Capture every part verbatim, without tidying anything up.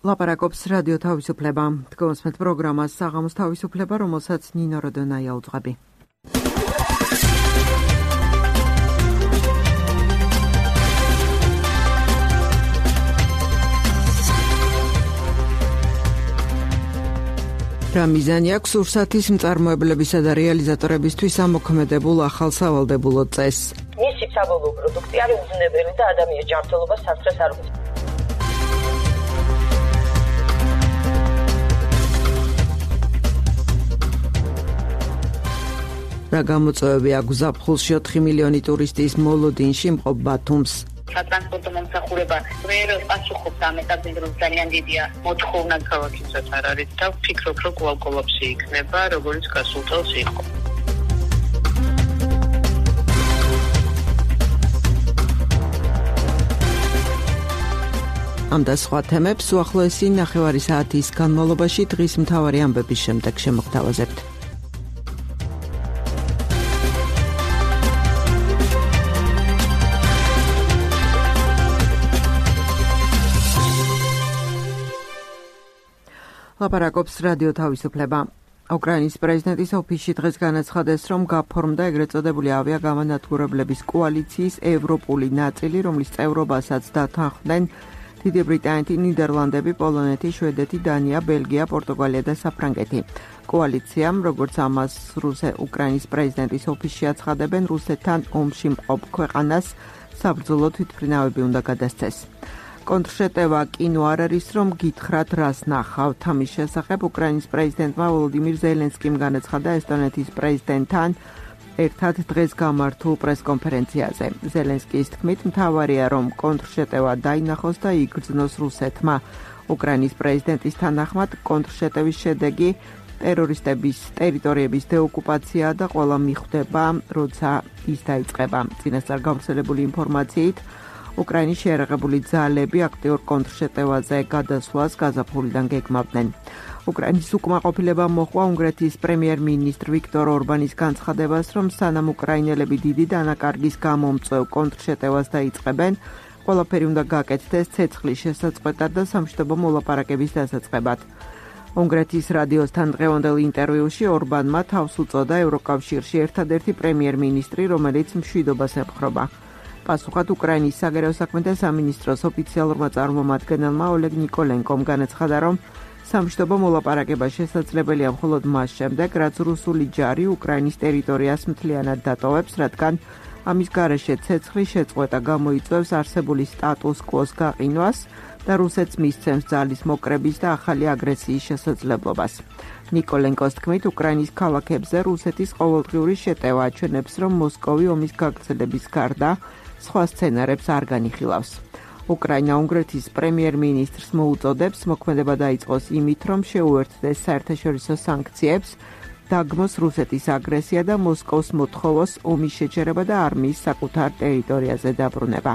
ლაპარაკობს რადიო თავისუფლება. თქვენს პროგრამას საღამოს თავისუფლება, რომელსაც ნინო როდონაია უძღვები. რა მიზანი აქვს ურსათის მწარმოებლებისა და რეალიზატორებისთვის ამოქმედებულ ახალ სავალდებულო წესს? მისი საბოლოო პროდუქტი არის უზრუნებელი და ადამიანის ჯანმრთელობას საფრთხეს არ უქმნის. რა გამოწვევები აქვს ზაფხულში ოთხი მილიონი ტურისტის მოლოდინში მყოფ ბათუმს? სატრანსპორტო მომსახურება ვერ პასუხობს ამ ეტაპზე, რომ ძალიან დიდია მოთხოვნა ქალაქისაც არ არის და ვფიქრობ, რომ კვლავ კოლაფსი იქნება, როგორც გასულ წელს იყო. ამ და სხვა თემებს უახლოესი ნახევარი საათის განმავლობაში დღის მთავარი ამბების შემდეგ შემოგთავაზებთ. ლაპარაკობს რადიო თავისუფლება. უკრაინის პრეზიდენტის ოფისში დღეს განაცხადეს, რომ გაფორმდა ეგრეთ წოდებული ავიაგამანადგურებლების კოალიციის ევროპული ნაწილი, რომლის წევრობასაც დათანხმდნენ დიდი ბრიტანეთი, ნიდერლანდები, პოლონეთი, შვედეთი, დანია, ბელგია, პორტუგალია და საფრანგეთი. კოალიციამ, როგორც ამას რუსე უკრაინის პრეზიდენტის ოფისში აცხადებენ, რუსეთთან ომში მყოფ ქვეყანას საბრძოლო თვითმფრინავები უნდა გადასცეს. კონტრშეტევა კინო არ არის, რომ გითხრათ რას ნახავთ. ამის შესახებ უკრაინის პრეზიდენტმა ვოლოდიმირ ზელენსკიმ განაცხადა ესტონეთის პრეზიდენტთან ერთად დღეს გამართულ პრესკონფერენციაზე. ზელენსკის თქმით, მთავარია, რომ კონტრშეტევა დაინახოს და იგრძნოს რუსეთმა. უკრაინის პრეზიდენტის თანახმად, კონტრშეტევის შედეგი ტერორისტების ტერიტორიების დეოკუპაცია და ყველა მიხვდება, როცა ის დაიწყება. წინასწარ გავრცელებული ინფორმაციით, უკრაინის შეიარაღებული ძალები აქტიურ კონტრშეტევაზე გადასვლას გაზაფხულიდან გეგმავდნენ. უკრაინის უკმაყოფილება მოჰყვა უნგრეთის პრემიერ-მინისტრ ვიქტორ ორბანის განცხადებას, რომ სანამ უკრაინელები დიდი დანაკარგის გამომწვევ კონტრშეტევას დაიწყებენ, ყველაფერი უნდა გაკეთდეს ცეცხლის შესაწყვეტად და სამშვიდობო მოლაპარაკების დასაწყებად. უნგრეთის რადიოსთან დღევანდელ ინტერვიუში ორბანმა თავს უწოდა ევროკავშირში ერთადერთი პრემიერ-მინისტრი, რომელიც მშვიდობას ემხრობა. პასუხად უკრაინის საგარეო საქმეთა სამინისტროს ოფიციალურმა წარმომადგენელმა ოლეგ ნიკოლენკომ განაცხადა, რომ სამშვიდობო მოლაპარაკება შესაძლებელია მხოლოდ მას შემდეგ, რაც რუსული ჯარი უკრაინის ტერიტორიას მთლიანად დატოვებს, რადგან ამის გარეშე ცეცხლის შეწყვეტა გამოიწვევს არსებული სტატუს კვოს გაყინვას და რუსეთს მისცემს ძალის მოკრების და ახალი აგრესიის შესაძლებლობას. ნიკოლენკოს თქმით, უკრაინის ქალაქებზე რუსეთის ყოველდღიური შეტევა აჩვენებს, რომ მოსკოვი ომის გაგრძელების გარდა სხვა სცენარებს არ განიხილავს. უკრაინა უნგრეთის პრემიერ-მინისტრს მოუწოდებს მოქმედება დაიწყოს იმით, რომ შეუერთდეს საერთაშორისო სანქციებს, დაგმოს რუსეთის აგრესია და მოსკოვს მოთხოვოს ომის შეჩერება და არმიის საკუთარ ტერიტორიაზე დაბრუნება.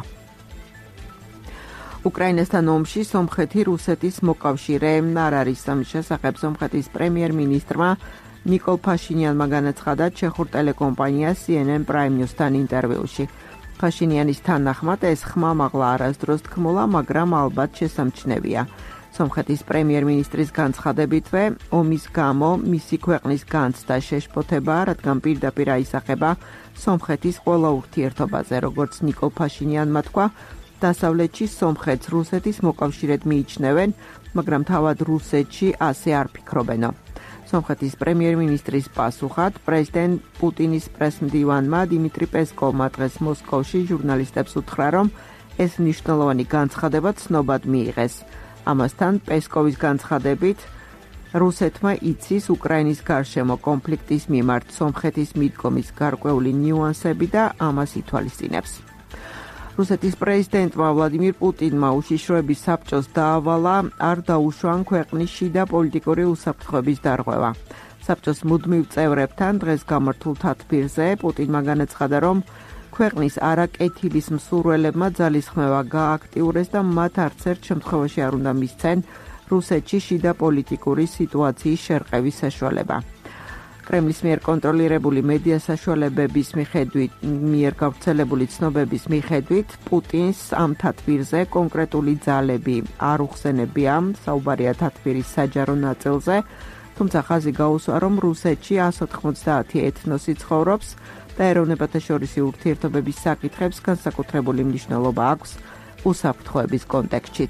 უკრაინასთან ომში სომხეთი რუსეთის მოკავშირე არ არის. ამის შესახებ სომხეთის პრემიერ-მინისტრმა ნიკოლ ფაშინიანმა განაცხადა ჩეხურ ტელეკომპანია სი ენ ენ Prime News-თან ინტერვიუში. ფაშინიანის თანახმად ეს ხმა მაღლა არასდროს თქმულა, მაგრამ ალბათ შესამჩნევია. სომხეთის პრემიერ-მინისტრის განცხადებითვე, ომის გამო მისი ქვეყნის განცდა შეშფოთებაა, რადგან პირდაპირ აისახება სომხეთის ყველა ურთიერთობაზე, როგორც ნიკოლ ფაშინიანმა თქვა, დასავლეთში სომხეთს რუსეთის მოკავშირედ მიიჩნევენ, მაგრამ თავად რუსეთში ასე არ ფიქრობენო. სომხეთის პრემიერ-მინისტრის პასუხად, პრეზიდენტ პუტინის პრესმდივანმა დიმიტრი პესკოვმა დღეს მოსკოვში ჟურნალისტებს უთხრა, რომ ეს მნიშვნელოვანი განცხადება ცნობად მიიღეს. ამასთან პესკოვის განცხადებით, რუსეთმა იცის უკრაინის გარშემო კონფლიქტის მიმართ სომხეთის მიდგომის გარკვეული ნიუანსები და ამას ითვალისწინებს. რუსეთის პრეზიდენტმა ვლადიმირ პუტინმა უშიშროების საბჭოს დაავალა არ დაუშვან ქვეყნის შიდა პოლიტიკური უსაფრთხოების დარღვევა. საბჭოს მუდმივ წევრებთან დღეს გამართულ თათბირზე პუტინმა განაცხადა, რომ ქვეყნის არაკეთილის მსურველებმა ძალისხმევა გააქტიურეს და მათ არც ერთ შემთხვევაში არ უნდა მისცენ რუსეთში შიდა პოლიტიკური სიტუაციის შერყევის საშუალება. კრემლის მიერ კონტროლირებული მედია საშუალებების მიხედვით მიერ გავრცელებული ცნობების მიხედვით პუტინს ამ თათბირზე კონკრეტული ძალები არ უხსენებია, საუბარია თათბირის საჯარო ნაწილზე, თუმცა ხაზი გაუსვა, რომ რუსეთში εκατს ოთხმოცდაათი ეთნოსი ცხოვრობს და ეროვნებათა შორისი ურთიერთობების საკითხებს განსაკუთრებული მნიშვნელობა აქვს უსაფრთხოების კონტექსტშიც.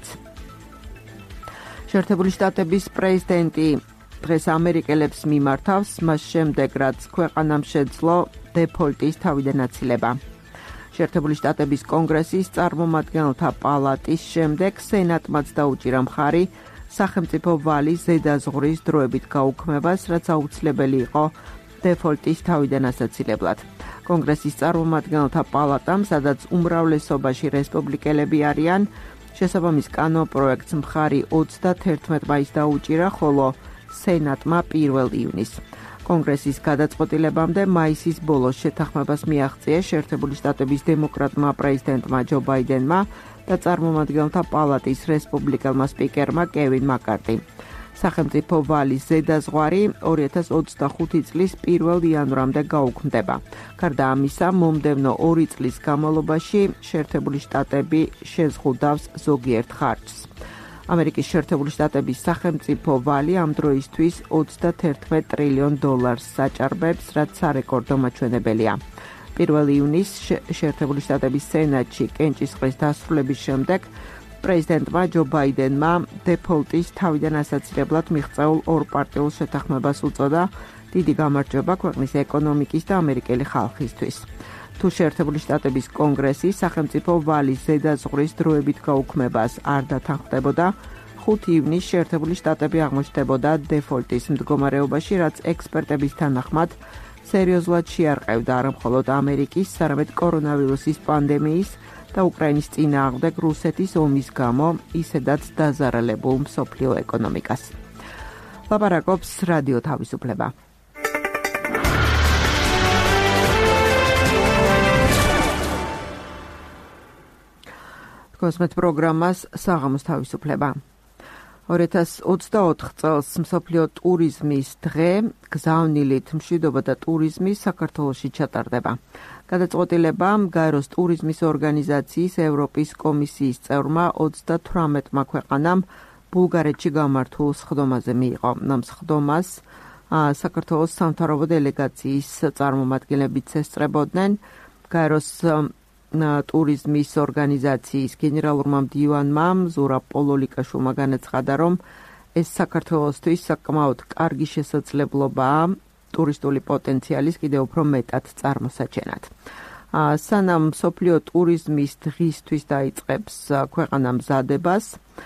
შეერთებული შტატების პრეზიდენტი დღეს ამერიკელებს მიმართავს, მას შემდეგ, რაც ქვეყანამ შეძლო დეფოლტის თავიდან აცილება. შეერთებული შტატების კონგრესის წარმომადგენელთა პალატის შემდეგ სენატმაც დაუჭირა მხარი სახელმწიფო ვალის ზედაზღვრის დროებით გაუქმებას, რაც აუცილებელი იყო დეფოლტის თავიდან ასაცილებლად. კონგრესის წარმომადგენელთა პალატამ, სადაც უმრავლესობაში რესპუბლიკელები არიან, შესაბამის კანონპროექტს მხარი ოცდათერთმეტ მაისს დაუჭირა, ხოლო სენატმა პირველ ივნისს. კონგრესის გადაწყვეტილებამდე მაისის ბოლოს შეთანხმებას მიაღწია შეერთებული შტატების დემოკრატმა პრეზიდენტმა ჯო ბაიდენმა და წარმომადგენელთა პალატის რესპუბლიკელმა სპიკერმა კევინ მაკარტიმ. სახელმწიფო ვალის ზედაზღვარი ორი ათას ოცდახუთი წლის პირველ იანვრამდე გაუქმდება. გარდა ამისა, მომდევნო ორი წლის განმავლობაში შეერთებული შტატები შეზღუდავს ზოგიერთ ხარჯს. ამერიკის შეერთებული შტატების სახელმწიფო ვალი ამ დროისთვის ოცდათერთმეტ ტრილიონ დოლარს საჭარბებს, რაც სარეკორდო მაჩვენებელია. პირველ ივნისს შეერთებული შტატების სენატში კენჭისყრის დასრულების შემდეგ პრეზიდენტმა ჯო ბაიდენმა დეფოლტის თავიდან ასაცილებლად მიღწეულ ორპარტიულ შეთანხმებას უწოდა დიდი გამარჯვება ქვეყნის ეკონომიკის და ამერიკელი ხალხისთვის. თუ შეერთებული შტატების კონგრესი სახელმწიფო ვალის ზედაზღვრის დროებით გაუქმებას არ დათანხმდებოდა, ხუთი ივნისს შეერთებული შტატები აღმოჩნდებოდა დეფოლტის მდგომარეობაში, რაც ექსპერტების თანახმად სერიოზულად შეარყევდა არა მხოლოდ ამერიკის, არამედ კორონავირუსის პანდემიის და უკრაინის წინააღმდეგ რუსეთის ომის გამო ისედაც დაზარალებულ მსოფლიო ეკონომიკას. ლაპარაკობს რადიო თავისუფლება. კოსმეთ პროგრამას საღამოს თავისუფლება. ორი ათას ოცდაოთხ წელს მსოფლიო ტურიზმის დღე გზავნილით მშვიდობა და ტურიზმი საქართველოში ჩატარდება. გადაწყვეტილება გაეროს ტურიზმის ორგანიზაციის ევროპის კომისიის წევრმა ოცდათვრამეტმა ქვეყანამ ბულგარეთში გამართულ სხდომაზე მიიღო. ამ სხდომას საქართველოს სამთავრობო დელეგაციის წარმომადგენლებიც ესწრებოდნენ. გაეროს ტურიზმის ორგანიზაციის გენერალურმა მდივანმა ზურაბ პოლოლიკაშვილმა განაცხადა, რომ ეს საქართველოსთვის საკმაოდ კარგი შესაძლებლობაა ტურისტული პოტენციალის კიდევ უფრო მეტად წარმოსაჩენად. სანამ მსოფლიო ტურიზმის დღისთვის დაიწყებს ქვეყანა მზადებას,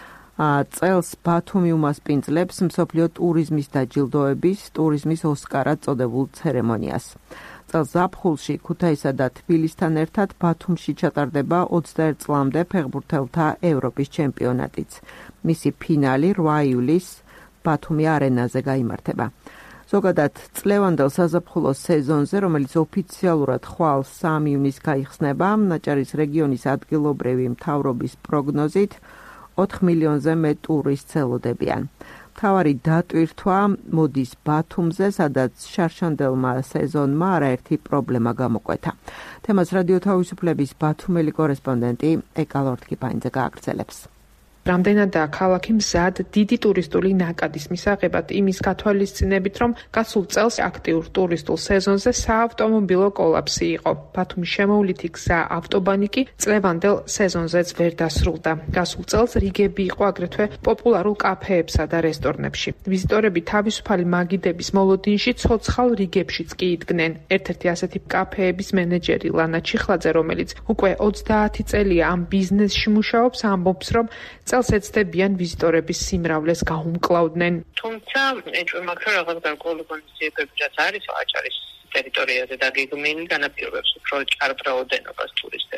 წელს ბათუმი უმასპინძლებს მსოფლიო ტურიზმის დაჯილდოების ტურიზმის ოსკარად წოდებულ ცერემონიას. წელს ზაფხულში ქუთაისსა და თბილისთან ერთად ბათუმში ჩატარდება ოცდაერთ წლამდე ფეხბურთელთა ევროპის ჩემპიონატიც. მისი ფინალი რვა ივლისს ბათუმი არენაზე გაიმართება. ზოგადად წლევანდელ საზაფხულო სეზონზე, რომელიც ოფიციალურად ხვალ სამი ივნისს გაიხსნება, ნაჭარის რეგიონის ადგილობრივი მთავრობის პროგნოზით ოთხ მილიონზე მეტ ტურისტს ელოდებიან. მთავარი დატვირთვა მოდის ბათუმზე, სადაც შარშანდელმა სეზონმა არაერთი პრობლემა გამოკვეთა. თემას რადიო თავისუფლების ბათუმელი კორესპონდენტი ეკა ლორთქიფანიძე გააგრძელებს. რამდენადაა ქალაქი მზად დიდი ტურისტული ნაკადის მისაღებად იმის გათვალისწინებით, რომ გასულ წელს აქტიურ ტურისტულ სეზონზე საავტომობილო კოლაფსი იყო. ბათუმის შემოვლითი გზა ავტობანი კი წლევანდელ სეზონზეც ვერ დასრულდა. გასულ წელს რიგები იყო აგრეთვე პოპულარულ კაფეებსა და რესტორნებში. ვიზიტორები თავისუფალი მაგიდების მოლოდინში ცოცხალ რიგებშიც კი იდგნენ. ერთ-ერთი ასეთი კაფეების მენეჯერი ლანა ჩიხლაძე, რომელიც უკვე ოცდაათი წელია ამ ბიზნესში მუშაობს, ამბობს, რომ წელს ეცდებიან ვიზიტორების სიმრავლეს გაუმკლავდნენ. თუმცა ეჭვი მაქვს, რომ რაღაც გარკვეული ღონისძიებები რაც არის აჭარის ტერიტორიაზე დაგეგმილი განაპირობებს უფრო ჭარბ რაოდენობას ტურისტების.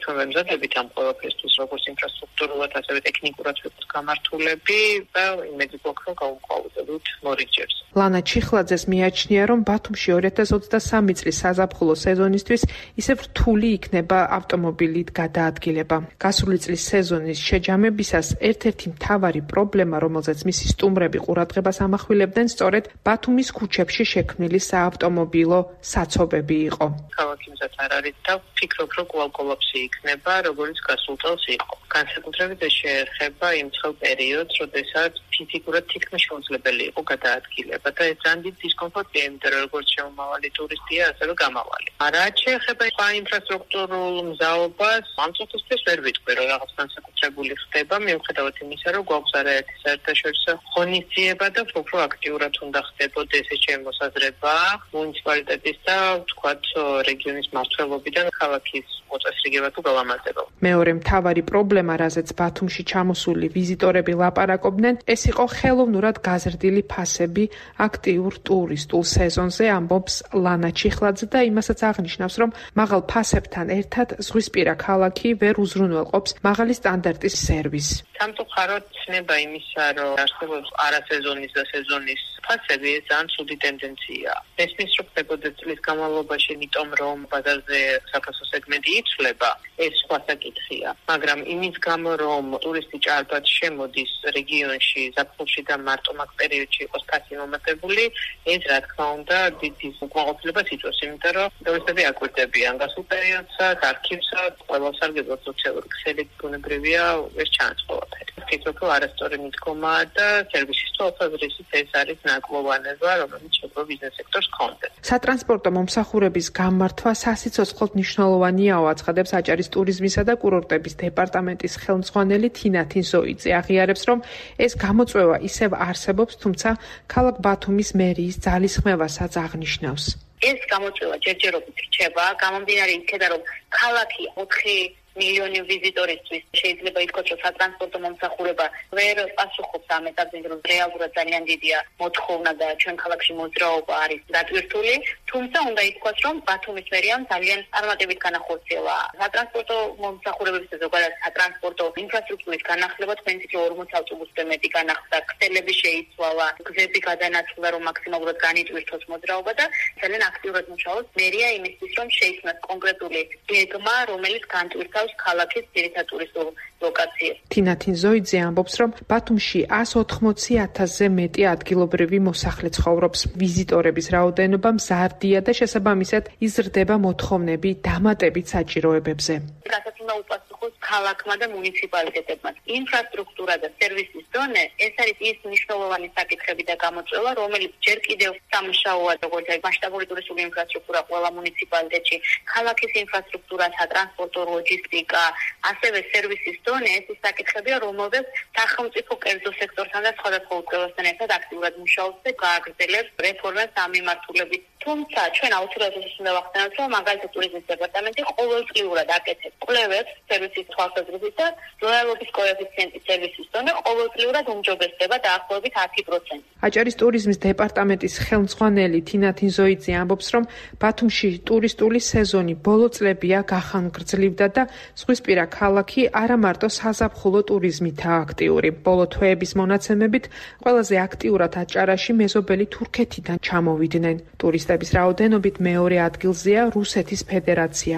ჩვენ ვემზადებით ამ ყველაფერთვის, როგორც ინფრასტრუქტურულად, ასევე ტექნიკურად ვიყოთ გამართულები და იმედი გვაქვს, რომ გავუყავდებით მორიგჯერს. ლანა ჩიხლაძეს მიაჩნია, რომ ბათუმში ორი ათას ოცდასამი წლის საზაფხულო სეზონისთვის ისევ რთული იქნება ავტომობილით გადაადგილება. გასული წლის სეზონის შეჯამებისას ერთ-ერთი მთავარი პრობლემა, რომელზეც მისი სტუმრები ყურადღებას ამახვილებდნენ, სწორედ ბათუმის ქუჩებში შექმნილი საავტომობილო საცობები იყო. ქალაქი მზად არ არის და ვფიქრობ, რომ კვლავ კოლაფსი იქნება, როგორც გასულ წელს იყო. განსაკუთრებით ეს შეეხება იმ ცხელ პერიოდს, როდესაც ფიზიკურად თითქმის შეუძლებელი იყო გადაადგილება და ეს ძალიან დიდი დისკომფორტია, იმიტომ რომ როგორც შემომავალი ტურისტია, ასევე გამავალი. რაც შეეხება ინფრასტრუქტურულ მზაობას, ამ წუთისთვის ვერ ვიტყვი, რომ რაღაც განსაკუთრებული ხდება, მიუხედავად იმისა, რომ გვაქვს არაერთი საერთაშორისო ღონისძიება და უფრო აქტიურად უნდა ხდებოდეს ეს ჩემი მოსაზრება მუნიციპალიტეტის და ვთქვათ რეგიონის მმართველობიდან ქალაქის მოწესრიგება თუ გალამაზება. მეორე მთავარი პრობლემა, რაზეც ბათუმში ჩამოსული ვიზიტორები ლაპარაკობდნენ, ეს იყო ხელოვნურად გაზრდილი ფასები აქტიურ ტურისტულ სეზონზე, ამბობს ლანა ჩიხლაძე და იმასაც აღნიშნავს, რომ მაღალ ფასებთან ერთად ზღვისპირა ქალაქი ვერ უზრუნველყოფს მაღალი სტანდარტის სერვისს. სამწუხაროდ ცნება იმისა, რომ არსებობს არასეზონის და სეზონის ფასები, ეს ძალიან ცუდი ტენდენციაა. მესმის რომ ხდებოდა წლის განმავლობაში, იმიტომ რომ ბაზარზე საფასო სეგმენტი იცვლება, ეს სხვა საკითხია. მაგრამ იმის გამო, რომ ტურისტი ჭარბად შემოდის რეგიონში, ზაფხულში და მარტო მაგ პერიოდში იყოს ფასი მომატებული, ეს რა თქმა უნდა დიდი უკმაყოფილებას იწვევს, იმიტომ რომ ტურისტები აკვირდებიან გასულ პერიოდსაც, არქივსაც, ყველა სარგებლოდ სოციალური ქსელით ბუნებრივია ეს ჩანს ყველაფერი. ვფიქრობ, რომ არასწორი მიდგომაა და სერვისის თვალსაზრისით ეს არის ნაკლოვანება, რომელიც შეგვიძლია ბიზნეს სექტორს ჰქონდეს. სატრანსპორტო მომსახურების გამართვა სასიცოცხლოდ მნიშვნელოვანია, აცხადებს აჭარის ტურიზმისა და კურორტების დეპარტამენტის ხელმძღვანელი თინა თინზოიძე. აღიარებს, რომ ეს გამოწვევა ისევ არსებობს, თუმცა ქალაქ ბათუმის მერიის ძალისხმევასაც აღნიშნავს. ეს გამოწვევა ჯერჯერობით რჩება, გამომდინარე იქედან, რომ ქალაქი ოთხი მილიონი ვიზიტორისთვის შეიძლება ითქვას, რომ სატრანსპორტო მომსახურება ვერ პასუხობს ამ ეტაპზე, რომ რეალურად ძალიან დიდია მოთხოვნა და ჩვენ ქალაქში მოძრაობა არის დატვირთული, თუმცა უნდა ითქვას, რომ ბათუმის მერიამ ძალიან წარმატებით განახორციელა სატრანსპორტო მომსახურებების და ზოგადად სატრანსპორტო ინფრასტრუქტურის განახლება, თქვენ იცით, რომ ორმოცი ავტობუსზე მეტი განახლდა, ქსელები შეიცვალა, გზები გადანაცვლა, რომ მაქსიმალურად განიტვირთოს მოძრაობა და ძალიან აქტიურად მუშაობს მერია იმისთვის, რომ შეიქმნას კონკრეტული გეგმა, რომელიც განტვირთავს ქალაქის ძირითად ტურისტულ ლოკაციებს. თინა თინზოიძე ამბობს, რომ ბათუმში εκατს ოთხმოცი ათასზე მეტი ადგილობრივი მოსახლე ცხოვრობს. ვიზიტორების რაოდენობა მზარდია და შესაბამისად იზრდება მოთხოვნები დამატებით საჭიროებებზე. რასაც უნდა უპასუხოს ქალაქმა და მუნიციპალიტეტებმა. ინფრასტრუქტურა და სერვისის დონე, ეს არის ის მნიშვნელოვანი საკითხები და გამოწვევა, რომელიც ჯერ კიდევ სამუშაოა, როგორც მასშტაბური ტურისტული ინფრასტრუქტურა ყველა მუნიციპალიტეტში, ქალაქის ინფრასტრუქტურა, სატრანსპორტო, ლოჯისტიკა, ასევე სერვისის დონე, ეს ის საკითხებია, რომელზეც სახელმწიფო კერძო სექტორთან და სხვადასხვა უწყებასთან ერთად აქტიურად მუშაობს და გააგრძელებს რეფორმებს ამ მიმართულებით. თუმცა ჩვენ აუცილებლად უნდა ვახსენოთ, რომ მაგალითად ტურიზმის დეპარტამენტი ყოველწლიურად აკეთებს კვლევებს სერვისის თვალსაზრისით და ლოიალობის კოეფიციენტის სერვისის დონე ყოველწლიურად უმჯობესდება დაახლოებით ათი პროცენტი. აჭარის ტურიზმის დეპარტამენტის ხელმძღვანელი თინა თინზოიძე ამბობს, რომ ბათუმში ტურისტული სეზონი ბოლო წლებია გახანგრძლივდა და ზღვისპირა ქალაქი არა მარტო საზაფხულო ტურიზმითაა აქტიური. ბოლო თვეების მონაცემებით ყველაზე აქტიურად აჭარაში მეზობელი თურქეთიდან ჩამოვიდნენ. ტურისტების რაოდენობით მეორე ადგილზეა რუსეთის ფედერაცია.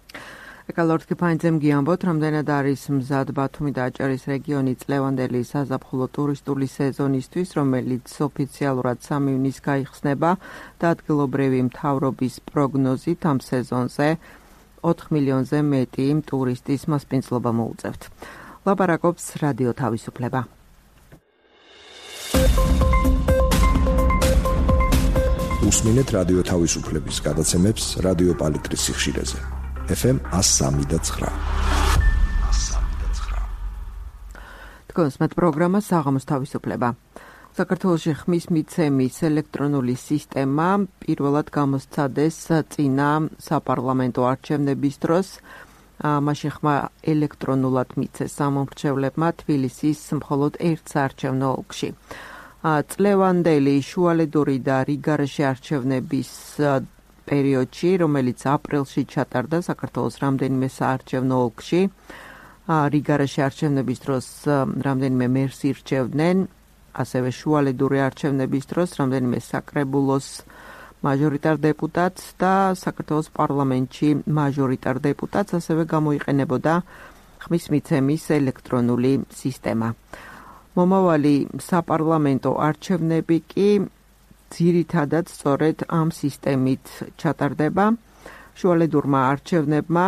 ეკალორთკი ფაინძემ გიამბოთ, რამდენად არის მზად ბათუმი და აჭარის რეგიონი წლევანდელი საზაფხულო ტურისტული სეზონისთვის, რომელიც ოფიციალურად სამი ივნის გაიხსნება და ადგილობრივი მთავრობის პროგნოზით ამ სეზონზე ოთხ მილიონზე მეტი ტურისტის მასპინძლობა მოუწევთ. ლაპარაკობს რადიო თავისუფლება. უსმინეთ რადიო თავისუფლების გადაცემებს რადიო პალიტრის სიხშირეზე. ეფ ემ εκατს სამი და ცხრა. თქვენს პროგრამა საღამოს თავისუფლება. საქართველოში ხმის მიცემის ელექტრონული სისტემა პირველად გამოსცადეს წინა საპარლამენტო არჩევნების დროს. მაშინ ხმა ელექტრონულად მიცეს სამომრჩევლებმა თბილისის მხოლოდ ერთ საარჩევნო ოლქში. წლევანდელი შუალედური და რიგარეშე არჩევნების პერიოდში, რომელიც აპრილში ჩატარდა საქართველოს რამდენიმე საარჩევნო ოლქში. რიგარაში არჩევნების დროს რამდენიმე მერს ირჩევდნენ, ასევე შუალედური არჩევნების დროს რამდენიმე საკრებულოს მაჟორიტარ დეპუტატს და საქართველოს პარლამენტში მაჟორიტარ დეპუტატს, ასევე გამოიყენებოდა ხმის მიცემის ელექტრონული სისტემა. მომავალი საპარლამენტო არჩევნები კი ძირითადად სწორედ ამ სისტემით ჩატარდება. შუალედურმა არჩევნებმა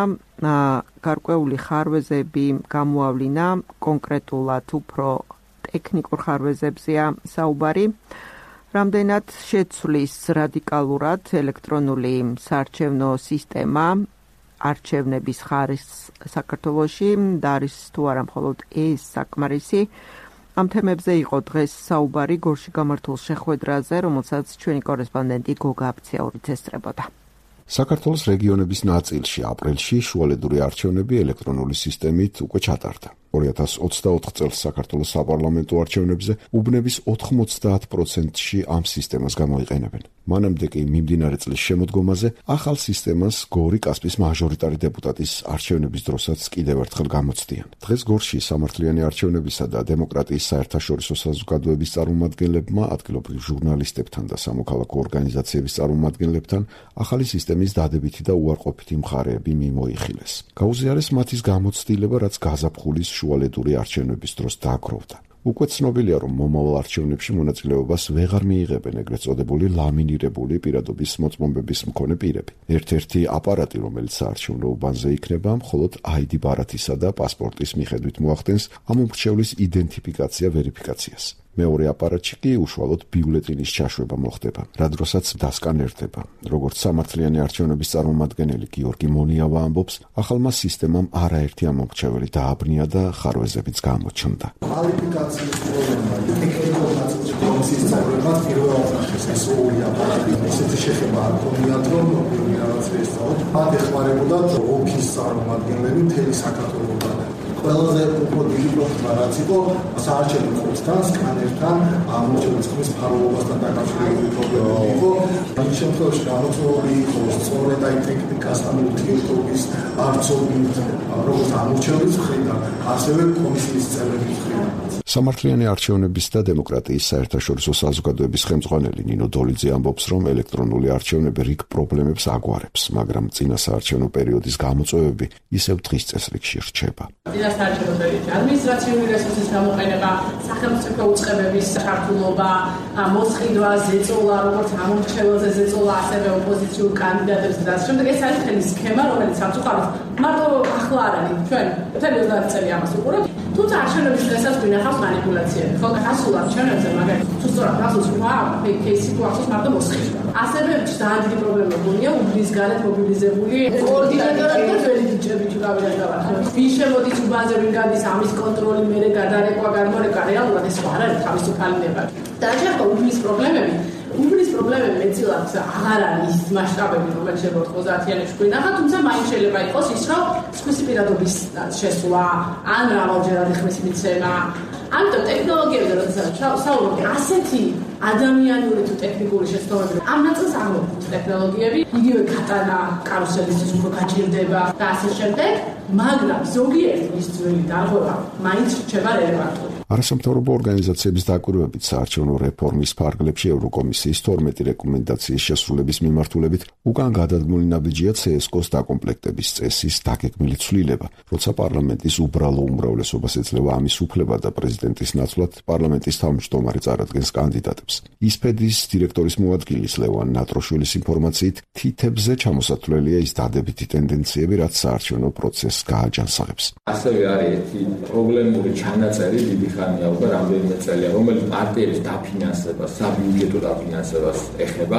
გარკვეული ხარვეზები გამოავლინა, კონკრეტულად უფრო ტექნიკურ ხარვეზებზეა საუბარი. რამდენად შეცვლის რადიკალურად ელექტრონული საარჩევნო სისტემა არჩევნების ხარისხს საქართველოში და არის თუ არა მხოლოდ ეს საკმარისი. ამ თემებზე იყო დღეს საუბარი გორში გამართულ შეხვედრაზე, რომელსაც ჩვენი კორესპონდენტი გოგა აფციაურიც ესწრებოდა. საქართველოს რეგიონების ნაწილში აპრილში შუალედური არჩევნები ელექტრონული სისტემით უკვე ჩატარდა. ორი ათას ოცდაოთხ წელს საქართველოს საპარლამენტო არჩევნებზე უბნების ოთხმოცდაათ პროცენტში ამ სისტემას გამოიყენებენ. მანამდე კი მიმდინარე წლის შემოდგომაზე ახალ სისტემას გორი კასპის მაჟორიტარი დეპუტატის არჩევნების დროსაც კიდევ ერთხელ გამოცდიან. დღეს გორში სამართლიანი არჩევნებისა და დემოკრატიის საერთაშორისო საზოგადოების წარმომადგენლებმა, ადგილობრივ ჟურნალისტებთან და სამოქალაქო ორგანიზაციების წარმომადგენლებთან ახალი სისტემის დადებითი და უარყოფითი მხარეები მიმოიხილეს. გაუზიარეს მათის გამოცდილება, რაც გაზაფხულის შუალედური არჩევნების დროს დააგროვდა. უკვე ცნობილია, რომ მომავალ არჩევნებში მონაწილეობას ვეღარ მიიღებენ ეგრეთ წოდებული ლამინირებული პირადობის მოწმობების მქონე პირები. ერთ-ერთი აპარატი, რომელიც საარჩევნო უბანზე იქნება, მხოლოდ აიდი ბარათისა და პასპორტის მიხედვით მოახდენს ამ უმრჩევლის იდენტიფიკაცია ვერიფიკაციას. მეორე აპარატში კი უშუალოდ ბიულეტინის ჩაშვება მოხდება, რა დროსაც დასკანერდება. როგორც სამართლიანი არჩევნების წარმომადგენელი გიორგი მონიავა ამბობს, ახალმა სისტემამ არაერთი ამომრჩეველი დააბნია და ხარვეზებიც გამოჩნდა. კვალიფიკაციის პრობლემა, ტექნიკურ ნაწილში კომისიის წევრებმა პირველ ოთხში ეს ორი აპარატი ისეთი შეხება არ ქონიათ, რომ რაღაც ესწავლოთ. მათ ეხმარებოდათ ოლქის წარმომადგენლები მთელი საქართველოსთან. ყველაზე უფრო დიდი პრობლემა რაც იყო საარჩევნო კოდთან, სკანერთან, ამორჩევის ხმის ფარულობასთან დაკავშირებული პრობლემა იყო. ამ შემთხვევაში გამოწვეული იყო სწორედ აი ტექნიკასთან ურთიერთობის არცობით, როგორც ამორჩევის მხრიდან, ასევე კომისიის წევრების მხრიდან. სამართლიანი არჩევნების და დემოკრატიის საერთაშორისო საზოგადოების ხელმძღვანელი ნინო დოლიძე ამბობს, რომ ელექტრონული არჩევნები რიგ პრობლემებს აგვარებს, მაგრამ წინა საარჩევნო პერიოდის გამოწვევები ისევ დღის წესრიგში რჩება. საარჩევნო პერიოდში ადმინისტრაციული რესურსის გამოყენება, სახელმწიფო უწყებების ჩართულობა, მოსყიდვა, ზეწოლა, როგორც ამორჩეველზე ზეწოლა, ასევე ოპოზიციურ კანდიდატებს და ასე შემდეგ. ეს არის მთელი სქემა, რომელიც სამწუხაროდ მარტო ახლა არ არის. ჩვენ მთელი ოცდაათი წელი ამას ვუყურებთ. თუმცა არჩევნების დღესაც გვინახავს მანიპულაციები. ხო, გასულ არჩევნებზე მაგალითად თუ სწორად გახსოვს რა кейსი თუ ახსოვს მარტო მოსყიდვა. ასევე ძალიან დიდი პრობლემა გონია უბნის გარეთ მობილიზებული კოორდინატორები და ძველი ბიჭები თუ გავიდეთ გავახსოვს. ვის შემოდის უბანზე ვინ გადის ამის კონტროლი, მერე გადარეკვა, გამორეკვა, რეალურად ეს არ არის თავისუფალი ნება. დაჭერა უბნის პრობლემები უბნის პრობლემები მეცილად აღარ არის მასშტაბები, რომელიც შეიძლება ოცდაათიანებში გვინახა, თუმცა მაინც შეიძლება იყოს ის, რომ სხვისი პირადობის შესვლა, ან რავალჯერადი ხმის მიცემა. ამიტომ ტექნოლოგიებზე როდესაც საუბრობთ, ასეთი ადამიანური თუ ტექნიკური შეცდომები, ამ ნაწილს აღმოჩნდა ტექნოლოგიები, იგივე კატანა კარუსელისთვის უფრო გაჭირდება და ასე შემდეგ, მაგრამ ზოგიერთი ის ძველი დარღვევა მაინც რჩება რელევანტური. არასამთავრობო ორგანიზაციების დაკვირვებით საარჩევნო რეფორმის ფარგლებში ევროკომისიის თორმეტი რეკომენდაციის შესრულების მიმართულებით უკან გადადგმული ნაბიჯია ცე-ეს-კოს დაკომპლექტების წესის დაგეგმილი ცვლილება, როცა პარლამენტის უბრალო უმრავლესობას ეძლევა ამის უფლება და პრეზიდენტის ნაცვლად პარლამენტის თავმჯდომარე წარადგენს კანდიდატებს. ისფედის დირექტორის მოადგილის ლევან ნატროშვილის ინფორმაციით, თითებზე ჩამოსათვლელია ის დადებითი ტენდენციები, რაც საარჩევნო პროცესს გააჯანსაღებს. ასევე არის ერთი პრობლემური ჩანაწერი დიდი ხანია უკვე რამდენიმე წელია, რომელიც პარტიების დაფინანსებას, საბიუჯეტო დაფინანსებას ეხება.